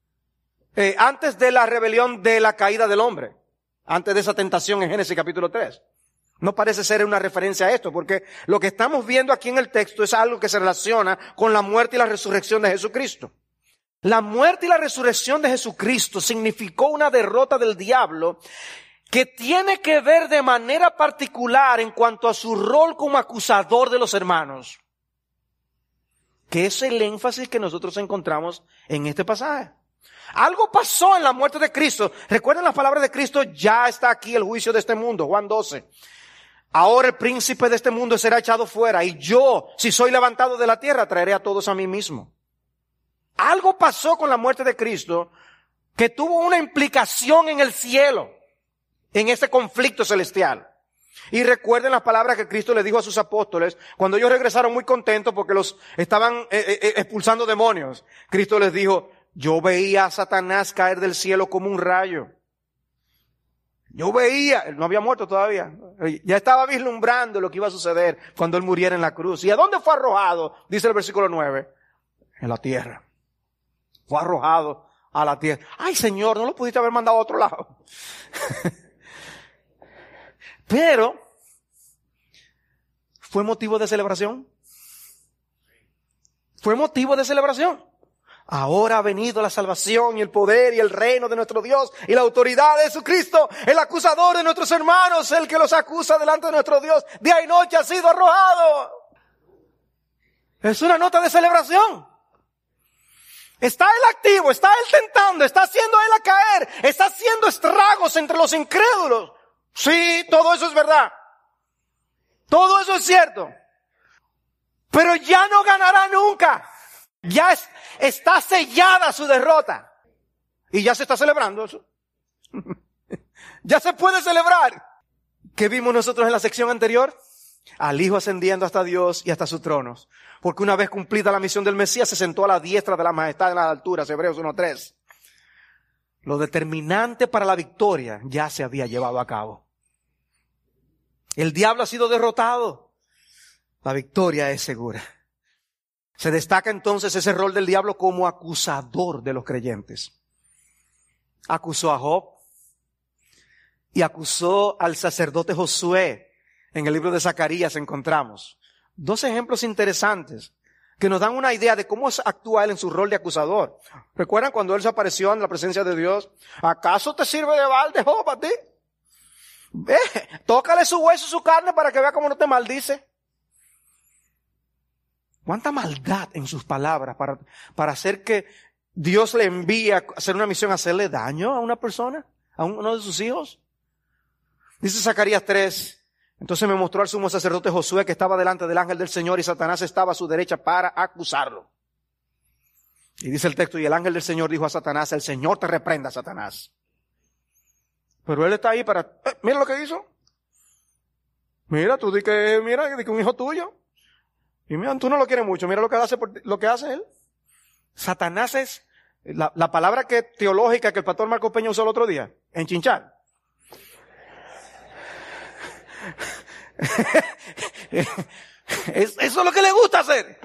de la caída del hombre, antes de esa tentación en Génesis capítulo 3. No parece ser una referencia a esto, porque lo que estamos viendo aquí en el texto es algo que se relaciona con la muerte y la resurrección de Jesucristo. La muerte y la resurrección de Jesucristo significó una derrota del diablo que tiene que ver de manera particular en cuanto a su rol como acusador de los hermanos. Que es el énfasis que nosotros encontramos en este pasaje. Algo pasó en la muerte de Cristo. Recuerden las palabras de Cristo: ya está aquí el juicio de este mundo, Juan 12. Ahora el príncipe de este mundo será echado fuera, y yo, si soy levantado de la tierra, traeré a todos a mí mismo. Algo pasó con la muerte de Cristo que tuvo una implicación en el cielo, en ese conflicto celestial. Y recuerden las palabras que Cristo le dijo a sus apóstoles cuando ellos regresaron muy contentos porque los estaban expulsando demonios. Cristo les dijo: yo veía a Satanás caer del cielo como un rayo. Yo veía, él no había muerto todavía, ya estaba vislumbrando lo que iba a suceder cuando él muriera en la cruz. ¿Y a dónde fue arrojado? Dice el versículo 9, en la tierra. Fue arrojado a la tierra. Ay, Señor, ¿no lo pudiste haber mandado a otro lado? Pero, ¿fue motivo de celebración? ¿Fue motivo de celebración? Ahora ha venido la salvación y el poder y el reino de nuestro Dios y la autoridad de Jesucristo, el acusador de nuestros hermanos, el que los acusa delante de nuestro Dios, día y noche ha sido arrojado. Es una nota de celebración. Está él activo, está él tentando, está haciendo él a caer, está haciendo estragos entre los incrédulos. Sí, todo eso es verdad. Todo eso es cierto. Pero ya no ganará nunca. Ya está sellada su derrota. Y ya se está celebrando eso. Ya se puede celebrar. ¿Qué vimos nosotros en la sección anterior? Al Hijo ascendiendo hasta Dios y hasta sus tronos. Porque una vez cumplida la misión del Mesías, se sentó a la diestra de la majestad en las alturas. Hebreos 1:3. Lo determinante para la victoria ya se había llevado a cabo. El diablo ha sido derrotado. La victoria es segura. Se destaca entonces ese rol del diablo como acusador de los creyentes. Acusó a Job y acusó al sacerdote Josué. En el libro de Zacarías encontramos 2 ejemplos interesantes que nos dan una idea de cómo actúa él en su rol de acusador. ¿Recuerdan cuando él se apareció en la presencia de Dios? ¿Acaso te sirve de balde, Job, a ti? Ve, tócale su hueso y su carne para que vea cómo no te maldice. ¿Cuánta maldad en sus palabras para hacer que Dios le envíe a hacer una misión, a hacerle daño a una persona, a uno de sus hijos? Dice Zacarías 3, entonces me mostró al sumo sacerdote Josué que estaba delante del ángel del Señor y Satanás estaba a su derecha para acusarlo. Y dice el texto, y el ángel del Señor dijo a Satanás: el Señor te reprenda, Satanás. Pero él está ahí para, mira lo que hizo. Mira, tú di que un hijo tuyo. Y mira, tú no lo quieres mucho, mira lo que hace él. Satanás es la palabra teológica que el pastor Marco Peña usó el otro día, enchinchar. Eso es lo que le gusta hacer.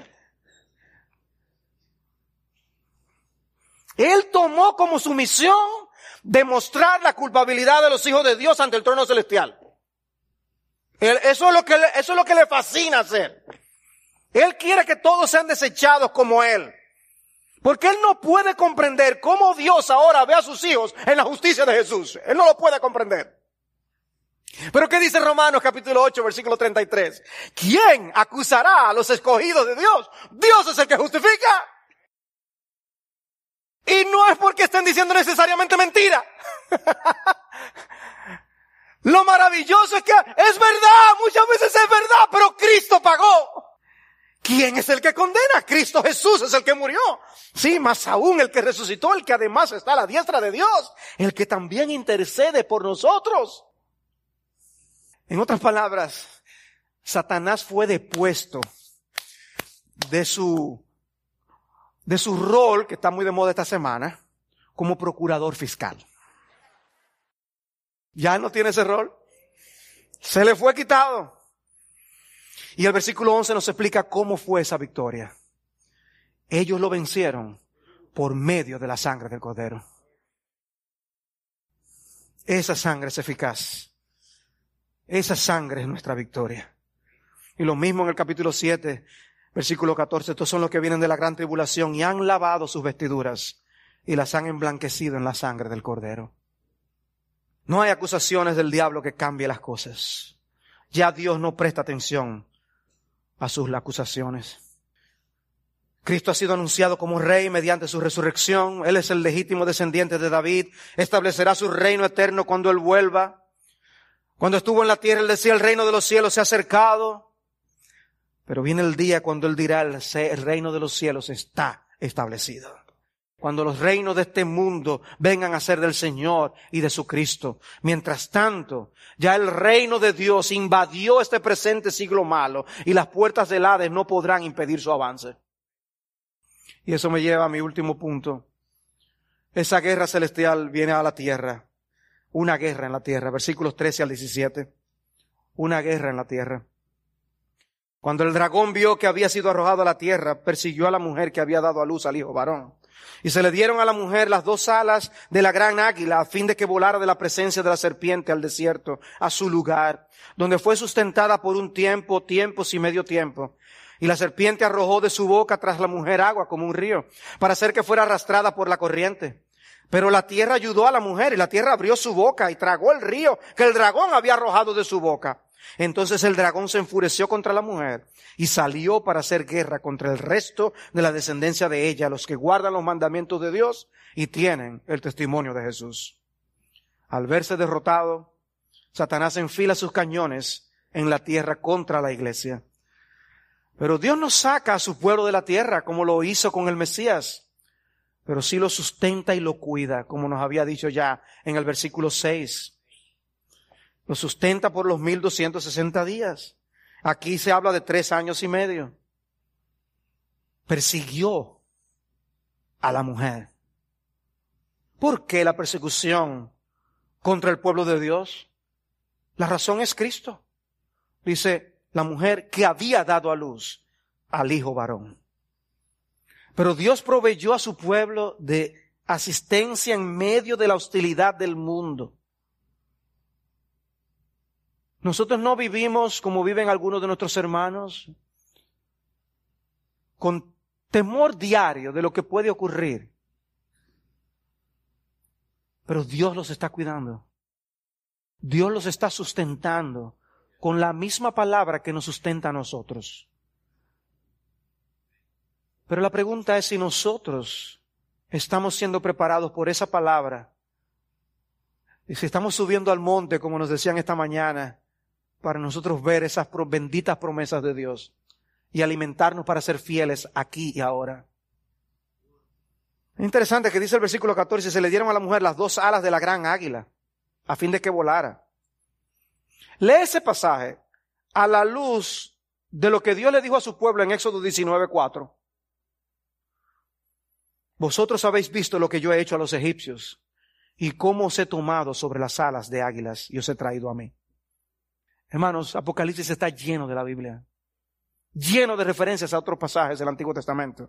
Él tomó como su misión demostrar la culpabilidad de los hijos de Dios ante el trono celestial. Eso es lo que le fascina hacer. Él quiere que todos sean desechados como él. Porque él no puede comprender cómo Dios ahora ve a sus hijos en la justicia de Jesús. Él no lo puede comprender. Pero ¿qué dice Romanos capítulo 8, versículo 33? ¿Quién acusará a los escogidos de Dios? Dios es el que justifica. Y no es porque estén diciendo necesariamente mentira. Lo maravilloso es que es verdad, muchas veces es verdad, pero Cristo pagó. ¿Quién es el que condena? Cristo Jesús es el que murió. Sí, más aún el que resucitó, el que además está a la diestra de Dios, el que también intercede por nosotros. En otras palabras, Satanás fue depuesto de su rol, que está muy de moda esta semana, como procurador fiscal. Ya no tiene ese rol. Se le fue quitado. Y el versículo 11 nos explica cómo fue esa victoria. Ellos lo vencieron por medio de la sangre del Cordero. Esa sangre es eficaz. Esa sangre es nuestra victoria. Y lo mismo en el capítulo 7, versículo 14. Estos son los que vienen de la gran tribulación y han lavado sus vestiduras y las han emblanquecido en la sangre del Cordero. No hay acusaciones del diablo que cambie las cosas. Ya Dios no presta atención a sus acusaciones. Cristo ha sido anunciado como rey mediante su resurrección. Él es el legítimo descendiente de David. Establecerá su reino eterno cuando Él vuelva. Cuando estuvo en la tierra, Él decía, el reino de los cielos se ha acercado. Pero viene el día cuando Él dirá, el reino de los cielos está establecido. Cuando los reinos de este mundo vengan a ser del Señor y de su Cristo. Mientras tanto, ya el reino de Dios invadió este presente siglo malo y las puertas del Hades no podrán impedir su avance. Y eso me lleva a mi último punto. Esa guerra celestial viene a la tierra. Una guerra en la tierra. Versículos 13 al 17. Una guerra en la tierra. Cuando el dragón vio que había sido arrojado a la tierra, persiguió a la mujer que había dado a luz al hijo varón. Y se le dieron a la mujer las 2 alas de la gran águila a fin de que volara de la presencia de la serpiente al desierto, a su lugar, donde fue sustentada por un tiempo, tiempos y medio tiempo. Y la serpiente arrojó de su boca tras la mujer agua como un río, para hacer que fuera arrastrada por la corriente. Pero la tierra ayudó a la mujer y la tierra abrió su boca y tragó el río que el dragón había arrojado de su boca. Entonces el dragón se enfureció contra la mujer y salió para hacer guerra contra el resto de la descendencia de ella, los que guardan los mandamientos de Dios y tienen el testimonio de Jesús. Al verse derrotado, Satanás enfila sus cañones en la tierra contra la iglesia. Pero Dios no saca a su pueblo de la tierra como lo hizo con el Mesías, pero sí lo sustenta y lo cuida, como nos había dicho ya en el versículo 6. Lo sustenta por los 1260 días. Aquí se habla de 3 años y medio. Persiguió a la mujer. ¿Por qué la persecución contra el pueblo de Dios? La razón es Cristo. Dice, la mujer que había dado a luz al hijo varón. Pero Dios proveyó a su pueblo de asistencia en medio de la hostilidad del mundo. Nosotros no vivimos como viven algunos de nuestros hermanos, con temor diario de lo que puede ocurrir. Pero Dios los está cuidando. Dios los está sustentando con la misma palabra que nos sustenta a nosotros. Pero la pregunta es si nosotros estamos siendo preparados por esa palabra. Y si estamos subiendo al monte, como nos decían esta mañana, para nosotros ver esas benditas promesas de Dios y alimentarnos para ser fieles aquí y ahora. Es interesante que dice el versículo 14, se le dieron a la mujer las 2 alas de la gran águila, a fin de que volara. Lee ese pasaje a la luz de lo que Dios le dijo a su pueblo en Éxodo 19:4. Vosotros habéis visto lo que yo he hecho a los egipcios y cómo os he tomado sobre las alas de águilas y os he traído a mí. Hermanos, Apocalipsis está lleno de la Biblia, lleno de referencias a otros pasajes del Antiguo Testamento.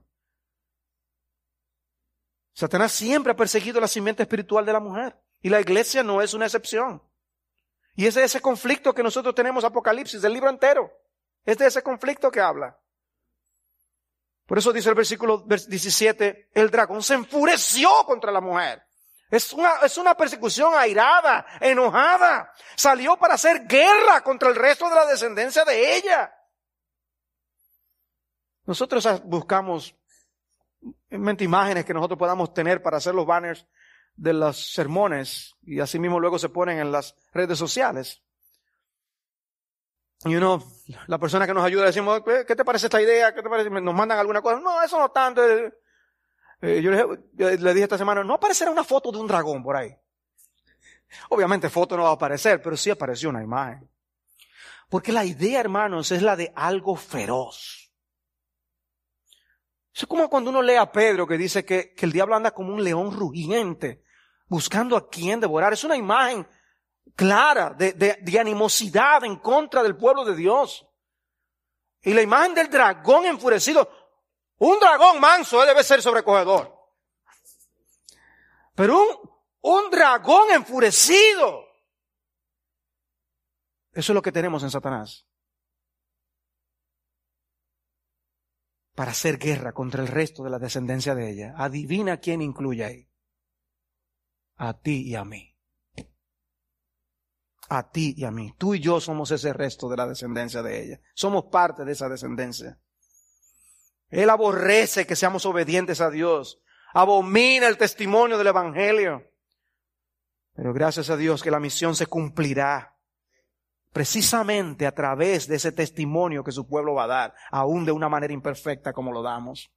Satanás siempre ha perseguido la simiente espiritual de la mujer y la iglesia no es una excepción. Y es de ese conflicto que nosotros tenemos Apocalipsis, el libro entero. Es de ese conflicto que habla. Por eso dice el versículo 17, el dragón se enfureció contra la mujer. Es una persecución airada, enojada. Salió para hacer guerra contra el resto de la descendencia de ella. Nosotros buscamos imágenes que nosotros podamos tener para hacer los banners de los sermones y así mismo luego se ponen en las redes sociales. Y la persona que nos ayuda, decimos, ¿qué te parece esta idea? ¿Qué te parece? Nos mandan alguna cosa. No, eso no tanto. Yo le dije esta semana, no aparecerá una foto de un dragón por ahí. Obviamente foto no va a aparecer, pero sí apareció una imagen. Porque la idea, hermanos, es la de algo feroz. Es como cuando uno lee a Pedro que dice que el diablo anda como un león rugiente, buscando a quien devorar. Es una imagen clara de animosidad en contra del pueblo de Dios. Y la imagen del dragón enfurecido, un dragón manso debe ser sobrecogedor. Pero un dragón enfurecido, eso es lo que tenemos en Satanás. Para hacer guerra contra el resto de la descendencia de ella. Adivina quién incluye ahí. A ti y a mí. A ti y a mí. Tú y yo somos ese resto de la descendencia de ella. Somos parte de esa descendencia. Él aborrece que seamos obedientes a Dios. Abomina el testimonio del Evangelio. Pero gracias a Dios que la misión se cumplirá. Precisamente a través de ese testimonio que su pueblo va a dar. Aún de una manera imperfecta como lo damos.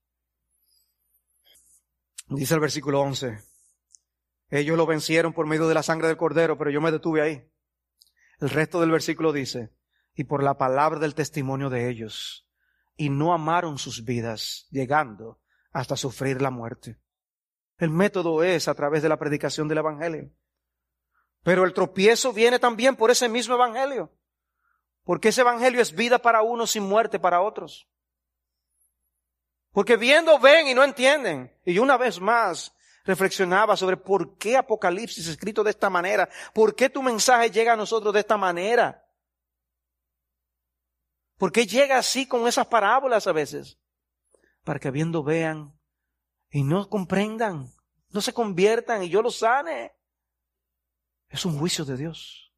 Dice el versículo 11. Ellos lo vencieron por medio de la sangre del Cordero, pero yo me detuve ahí. El resto del versículo dice, y por la palabra del testimonio de ellos, y no amaron sus vidas, llegando hasta sufrir la muerte. El método es a través de la predicación del Evangelio. Pero el tropiezo viene también por ese mismo Evangelio. Porque ese Evangelio es vida para unos y muerte para otros. Porque viendo ven y no entienden. Y yo una vez más reflexionaba sobre por qué Apocalipsis es escrito de esta manera. ¿Por qué tu mensaje llega a nosotros de esta manera? ¿Por qué llega así con esas parábolas a veces? Para que viendo vean y no comprendan, no se conviertan y yo los sane. Es un juicio de Dios.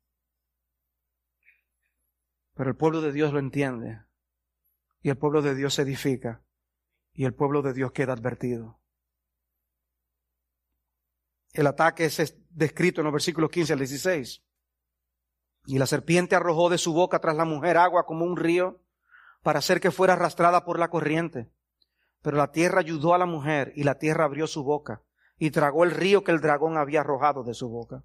Pero el pueblo de Dios lo entiende. Y el pueblo de Dios se edifica. Y el pueblo de Dios queda advertido. El ataque es descrito en los versículos 15 al 16. Y la serpiente arrojó de su boca tras la mujer agua como un río para hacer que fuera arrastrada por la corriente. Pero la tierra ayudó a la mujer y la tierra abrió su boca y tragó el río que el dragón había arrojado de su boca.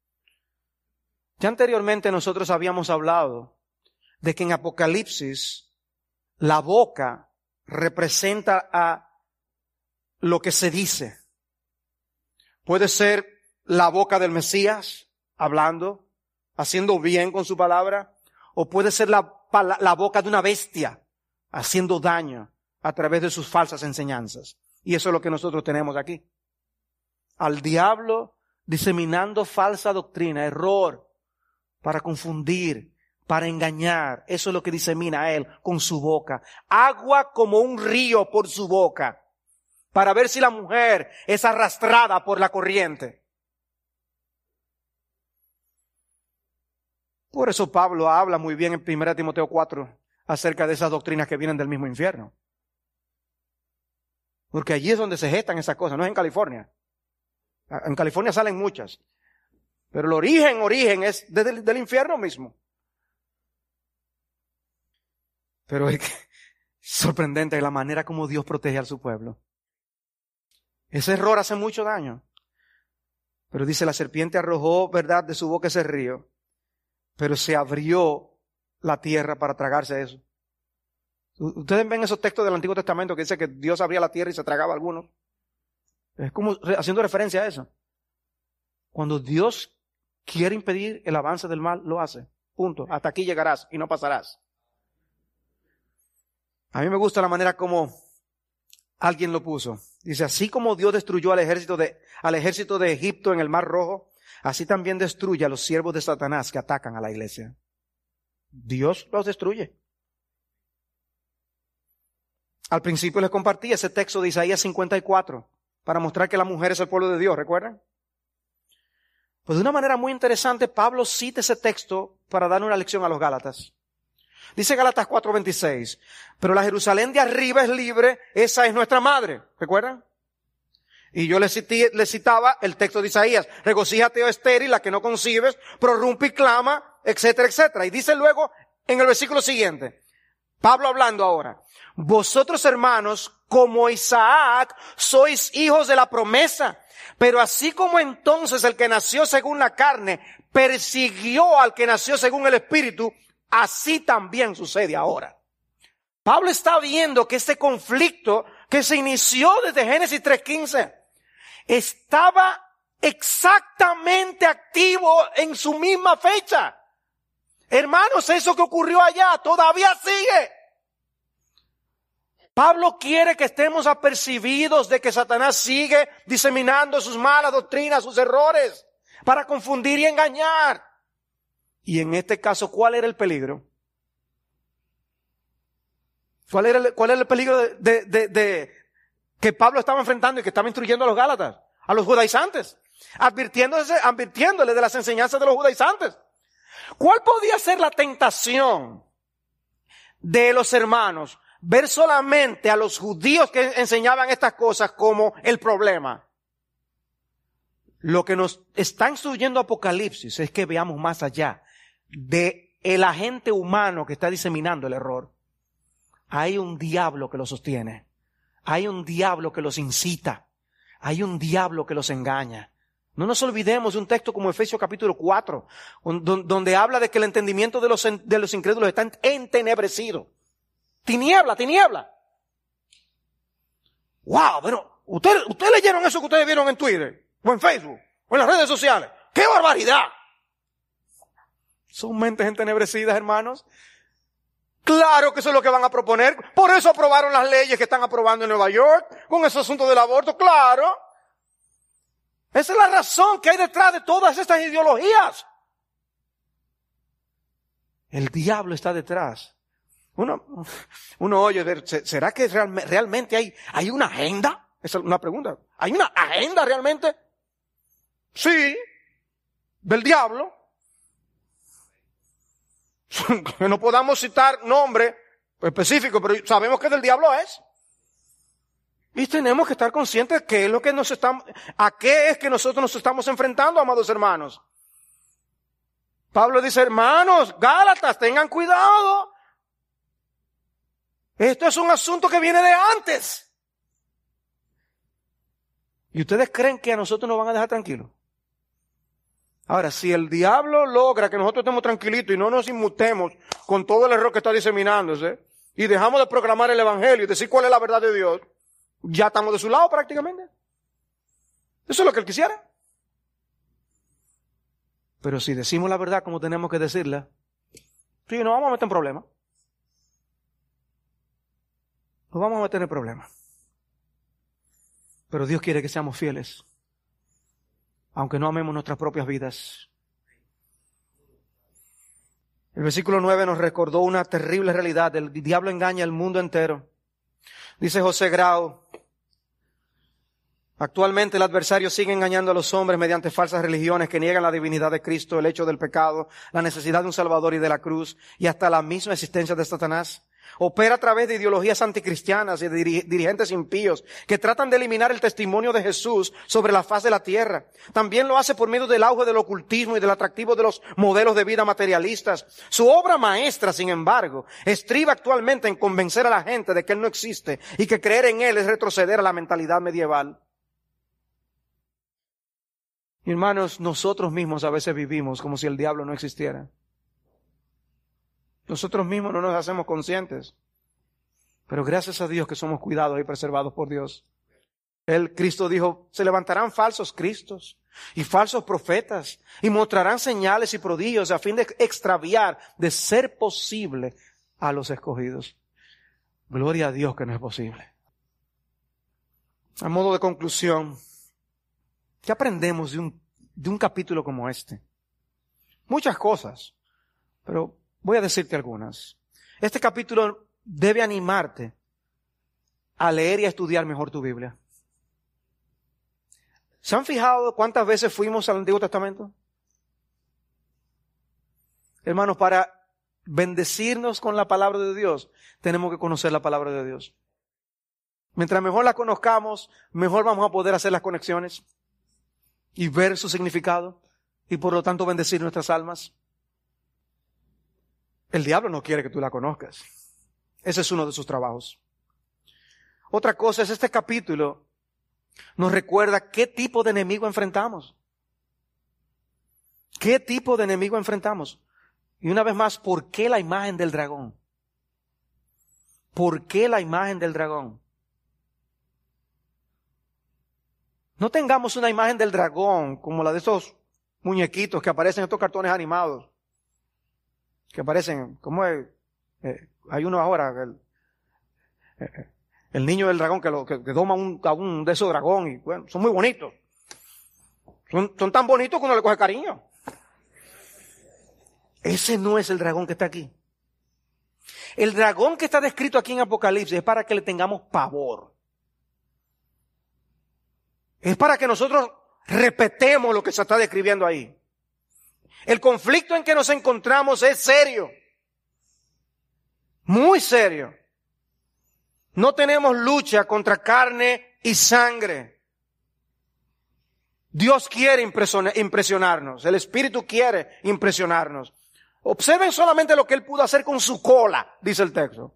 Ya anteriormente nosotros habíamos hablado de que en Apocalipsis la boca representa a lo que se dice. Puede ser la boca del Mesías, hablando, haciendo bien con su palabra, o puede ser la boca de una bestia, haciendo daño a través de sus falsas enseñanzas. Y eso es lo que nosotros tenemos aquí. Al diablo diseminando falsa doctrina, error, para confundir, para engañar. Eso es lo que disemina él con su boca. Agua como un río por su boca, para ver si la mujer es arrastrada por la corriente. Por eso Pablo habla muy bien en 1 Timoteo 4 acerca de esas doctrinas que vienen del mismo infierno. Porque allí es donde se gestan esas cosas, no es en California. En California salen muchas. Pero el origen es del infierno mismo. Pero es sorprendente la manera como Dios protege a su pueblo. Ese error hace mucho daño. Pero dice, la serpiente arrojó, ¿verdad?, de su boca ese río. Pero se abrió la tierra para tragarse eso. Ustedes ven esos textos del Antiguo Testamento que dice que Dios abría la tierra y se tragaba a algunos. Es como haciendo referencia a eso. Cuando Dios quiere impedir el avance del mal, lo hace. Punto. Hasta aquí llegarás y no pasarás. A mí me gusta la manera como alguien lo puso. Dice, así como Dios destruyó al ejército de Egipto en el Mar Rojo, así también destruye a los siervos de Satanás que atacan a la iglesia. Dios los destruye. Al principio les compartí ese texto de Isaías 54 para mostrar que la mujer es el pueblo de Dios, ¿recuerdan? Pues de una manera muy interesante, Pablo cita ese texto para darle una lección a los Gálatas. Dice Gálatas 4:26, pero la Jerusalén de arriba es libre, esa es nuestra madre, ¿recuerdan? Y yo le citaba el texto de Isaías, regocíjate, oh estéril, la que no concibes, prorrumpe y clama, etcétera, etcétera. Y dice luego en el versículo siguiente, Pablo hablando ahora, vosotros hermanos, como Isaac, sois hijos de la promesa, pero así como entonces el que nació según la carne persiguió al que nació según el Espíritu, así también sucede ahora. Pablo está viendo que este conflicto que se inició desde Génesis 3:15 estaba exactamente activo en su misma fecha. Hermanos, eso que ocurrió allá todavía sigue. Pablo quiere que estemos apercibidos de que Satanás sigue diseminando sus malas doctrinas, sus errores, para confundir y engañar. Y en este caso, ¿cuál era el peligro? ¿Cuál era el peligro que Pablo estaba enfrentando y que estaba instruyendo a los Gálatas, a los judaizantes, advirtiéndole de las enseñanzas de los judaizantes? ¿Cuál podía ser la tentación de los hermanos? Ver solamente a los judíos que enseñaban estas cosas como el problema. Lo que nos está instruyendo Apocalipsis es que veamos más allá de el agente humano que está diseminando el error. Hay un diablo que los sostiene. Hay un diablo que los incita. Hay un diablo que los engaña. No nos olvidemos de un texto como Efesios capítulo 4, donde habla de que el entendimiento de los incrédulos está entenebrecido. Tiniebla. Wow, pero ustedes leyeron eso que ustedes vieron en Twitter, o en Facebook, o en las redes sociales. ¡Qué barbaridad! Son mentes entenebrecidas, hermanos. Claro que eso es lo que van a proponer. Por eso aprobaron las leyes que están aprobando en Nueva York, con ese asunto del aborto, claro. Esa es la razón que hay detrás de todas estas ideologías. El diablo está detrás. Uno oye, ¿será que realmente hay una agenda? Esa es una pregunta. ¿Hay una agenda realmente? Sí, del diablo. Que no podamos citar nombre específico, pero sabemos que del diablo es. Y tenemos que estar conscientes de qué es lo que a qué es que nosotros nos estamos enfrentando, amados hermanos. Pablo dice, hermanos, Gálatas, tengan cuidado. Esto es un asunto que viene de antes. ¿Y ustedes creen que a nosotros nos van a dejar tranquilos? Ahora, si el diablo logra que nosotros estemos tranquilitos y no nos inmutemos con todo el error que está diseminándose, y dejamos de proclamar el evangelio y decir cuál es la verdad de Dios, ya estamos de su lado prácticamente. Eso es lo que él quisiera. Pero si decimos la verdad como tenemos que decirla, sí, nos vamos a meter en problemas. Nos vamos a meter en problemas. Pero Dios quiere que seamos fieles, aunque no amemos nuestras propias vidas. El versículo 9 nos recordó una terrible realidad. El diablo engaña al mundo entero. Dice José Grau, actualmente el adversario sigue engañando a los hombres mediante falsas religiones que niegan la divinidad de Cristo, el hecho del pecado, la necesidad de un Salvador y de la cruz, y hasta la misma existencia de Satanás. Opera a través de ideologías anticristianas y de dirigentes impíos que tratan de eliminar el testimonio de Jesús sobre la faz de la tierra. También lo hace por medio del auge del ocultismo y del atractivo de los modelos de vida materialistas. Su obra maestra, sin embargo, estriba actualmente en convencer a la gente de que Él no existe y que creer en Él es retroceder a la mentalidad medieval. Y hermanos, nosotros mismos a veces vivimos como si el diablo no existiera. Nosotros mismos no nos hacemos conscientes. Pero gracias a Dios que somos cuidados y preservados por Dios. Cristo dijo, se levantarán falsos cristos y falsos profetas y mostrarán señales y prodigios a fin de extraviar, de ser posible, a los escogidos. Gloria a Dios que no es posible. A modo de conclusión, ¿qué aprendemos de un capítulo como este? Muchas cosas, pero voy a decirte algunas. Este capítulo debe animarte a leer y a estudiar mejor tu Biblia. ¿Se han fijado cuántas veces fuimos al Antiguo Testamento? Hermanos, para bendecirnos con la palabra de Dios, tenemos que conocer la palabra de Dios. Mientras mejor la conozcamos, mejor vamos a poder hacer las conexiones y ver su significado y por lo tanto bendecir nuestras almas. El diablo no quiere que tú la conozcas. Ese es uno de sus trabajos. Otra cosa es este capítulo nos recuerda qué tipo de enemigo enfrentamos. ¿Qué tipo de enemigo enfrentamos? Y una vez más, ¿por qué la imagen del dragón? ¿Por qué la imagen del dragón? No tengamos una imagen del dragón como la de esos muñequitos que aparecen en estos cartones animados. Que aparecen, ¿cómo es? Hay uno ahora, el niño del dragón que doma a un de esos dragones. Y bueno, son muy bonitos. Son tan bonitos que uno le coge cariño. Ese no es el dragón que está aquí. El dragón que está descrito aquí en Apocalipsis es para que le tengamos pavor. Es para que nosotros respetemos lo que se está describiendo ahí. El conflicto en que nos encontramos es serio. Muy serio. No tenemos lucha contra carne y sangre. Dios quiere impresionarnos. El Espíritu quiere impresionarnos. Observen solamente lo que Él pudo hacer con su cola, dice el texto.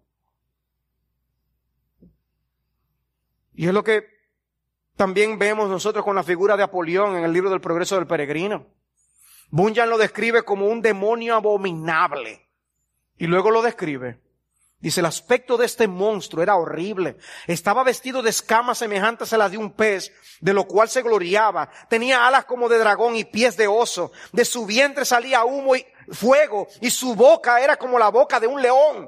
Y es lo que también vemos nosotros con la figura de Apolión en el libro del Progreso del Peregrino. Bunyan lo describe como un demonio abominable. Y luego lo describe. Dice, el aspecto de este monstruo era horrible. Estaba vestido de escamas semejantes a las de un pez, de lo cual se gloriaba. Tenía alas como de dragón y pies de oso. De su vientre salía humo y fuego, y su boca era como la boca de un león.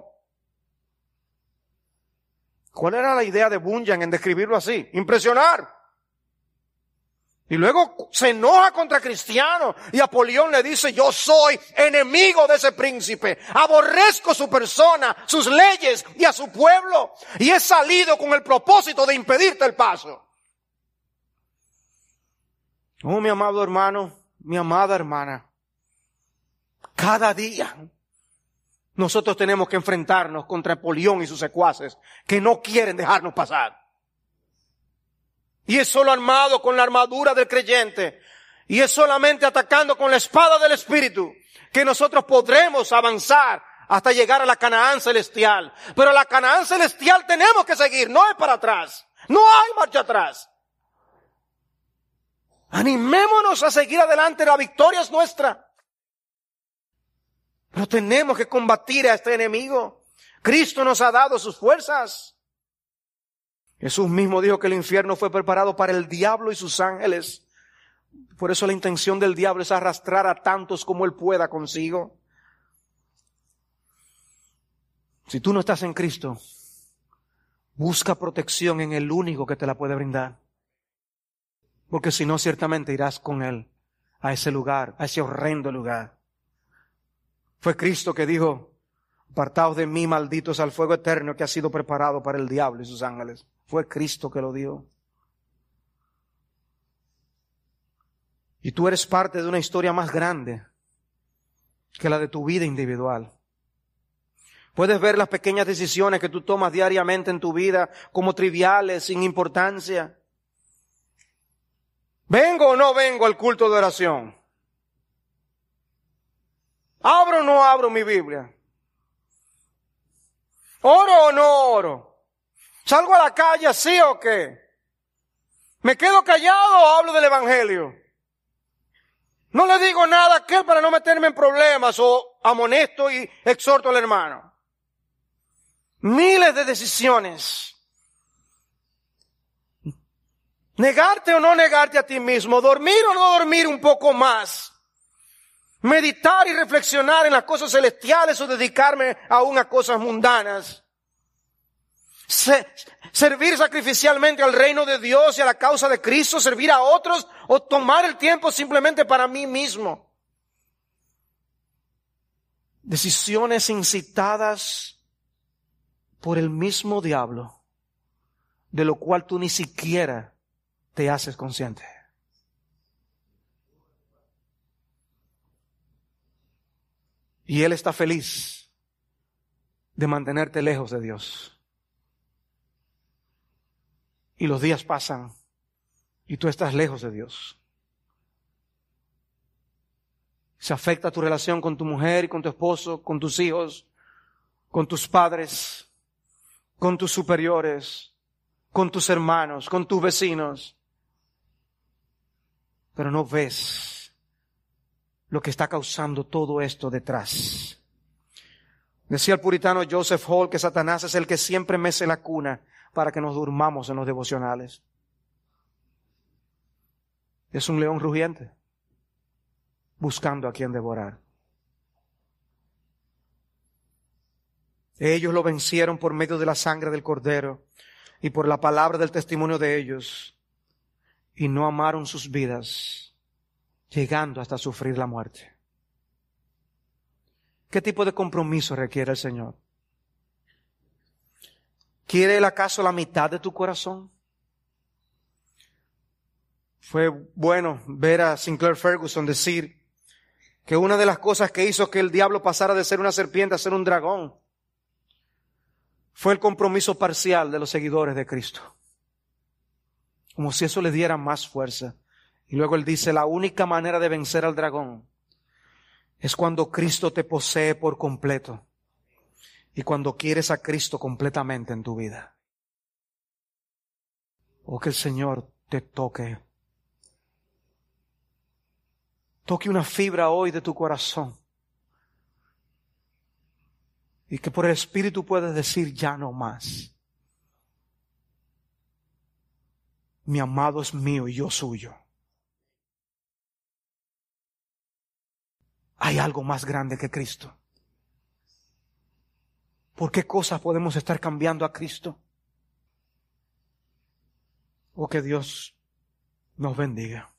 ¿Cuál era la idea de Bunyan en describirlo así? Impresionar. Y luego se enoja contra Cristiano y Apolión le dice, yo soy enemigo de ese príncipe, aborrezco su persona, sus leyes y a su pueblo, y he salido con el propósito de impedirte el paso. Oh, mi amado hermano, mi amada hermana, cada día nosotros tenemos que enfrentarnos contra Apolión y sus secuaces que no quieren dejarnos pasar. Y es solo armado con la armadura del creyente. Y es solamente atacando con la espada del Espíritu que nosotros podremos avanzar hasta llegar a la Canaán celestial. Pero la Canaán celestial tenemos que seguir, no es para atrás. No hay marcha atrás. Animémonos a seguir adelante, la victoria es nuestra. Pero tenemos que combatir a este enemigo. Cristo nos ha dado sus fuerzas. Jesús mismo dijo que el infierno fue preparado para el diablo y sus ángeles. Por eso la intención del diablo es arrastrar a tantos como él pueda consigo. Si tú no estás en Cristo, busca protección en el único que te la puede brindar. Porque si no, ciertamente irás con él a ese lugar, a ese horrendo lugar. Fue Cristo que dijo, apartaos de mí, malditos, al fuego eterno que ha sido preparado para el diablo y sus ángeles. Fue Cristo que lo dio. Y tú eres parte de una historia más grande que la de tu vida individual. Puedes ver las pequeñas decisiones que tú tomas diariamente en tu vida como triviales, sin importancia. ¿Vengo o no vengo al culto de oración? ¿Abro o no abro mi Biblia? ¿Oro o no oro? ¿Salgo a la calle sí o qué? ¿Me quedo callado o hablo del Evangelio? No le digo nada a aquel para no meterme en problemas o amonesto y exhorto al hermano. Miles de decisiones. Negarte o no negarte a ti mismo, dormir o no dormir un poco más. Meditar y reflexionar en las cosas celestiales o dedicarme aún a cosas mundanas. Servir sacrificialmente al reino de Dios y a la causa de Cristo, servir a otros, o tomar el tiempo simplemente para mí mismo. Decisiones incitadas por el mismo diablo, de lo cual tú ni siquiera te haces consciente. Y Él está feliz de mantenerte lejos de Dios. Y los días pasan y tú estás lejos de Dios. Se afecta tu relación con tu mujer y con tu esposo, con tus hijos, con tus padres, con tus superiores, con tus hermanos, con tus vecinos. Pero no ves lo que está causando todo esto detrás. Decía el puritano Joseph Hall que Satanás es el que siempre mece la cuna para que nos durmamos en los devocionales. Es un león rugiente, buscando a quien devorar. Ellos lo vencieron por medio de la sangre del Cordero y por la palabra del testimonio de ellos, y no amaron sus vidas, llegando hasta sufrir la muerte. ¿Qué tipo de compromiso requiere el Señor? ¿Quiere Él acaso la mitad de tu corazón? Fue bueno ver a Sinclair Ferguson decir que una de las cosas que hizo que el diablo pasara de ser una serpiente a ser un dragón fue el compromiso parcial de los seguidores de Cristo. Como si eso le diera más fuerza. Y luego él dice, la única manera de vencer al dragón es cuando Cristo te posee por completo y cuando quieres a Cristo completamente en tu vida. O que el Señor te toque. Toque una fibra hoy de tu corazón. Y que por el Espíritu puedes decir, ya no más. Mi amado es mío y yo suyo. Hay algo más grande que Cristo. ¿Por qué cosas podemos estar cambiando a Cristo? O que Dios nos bendiga.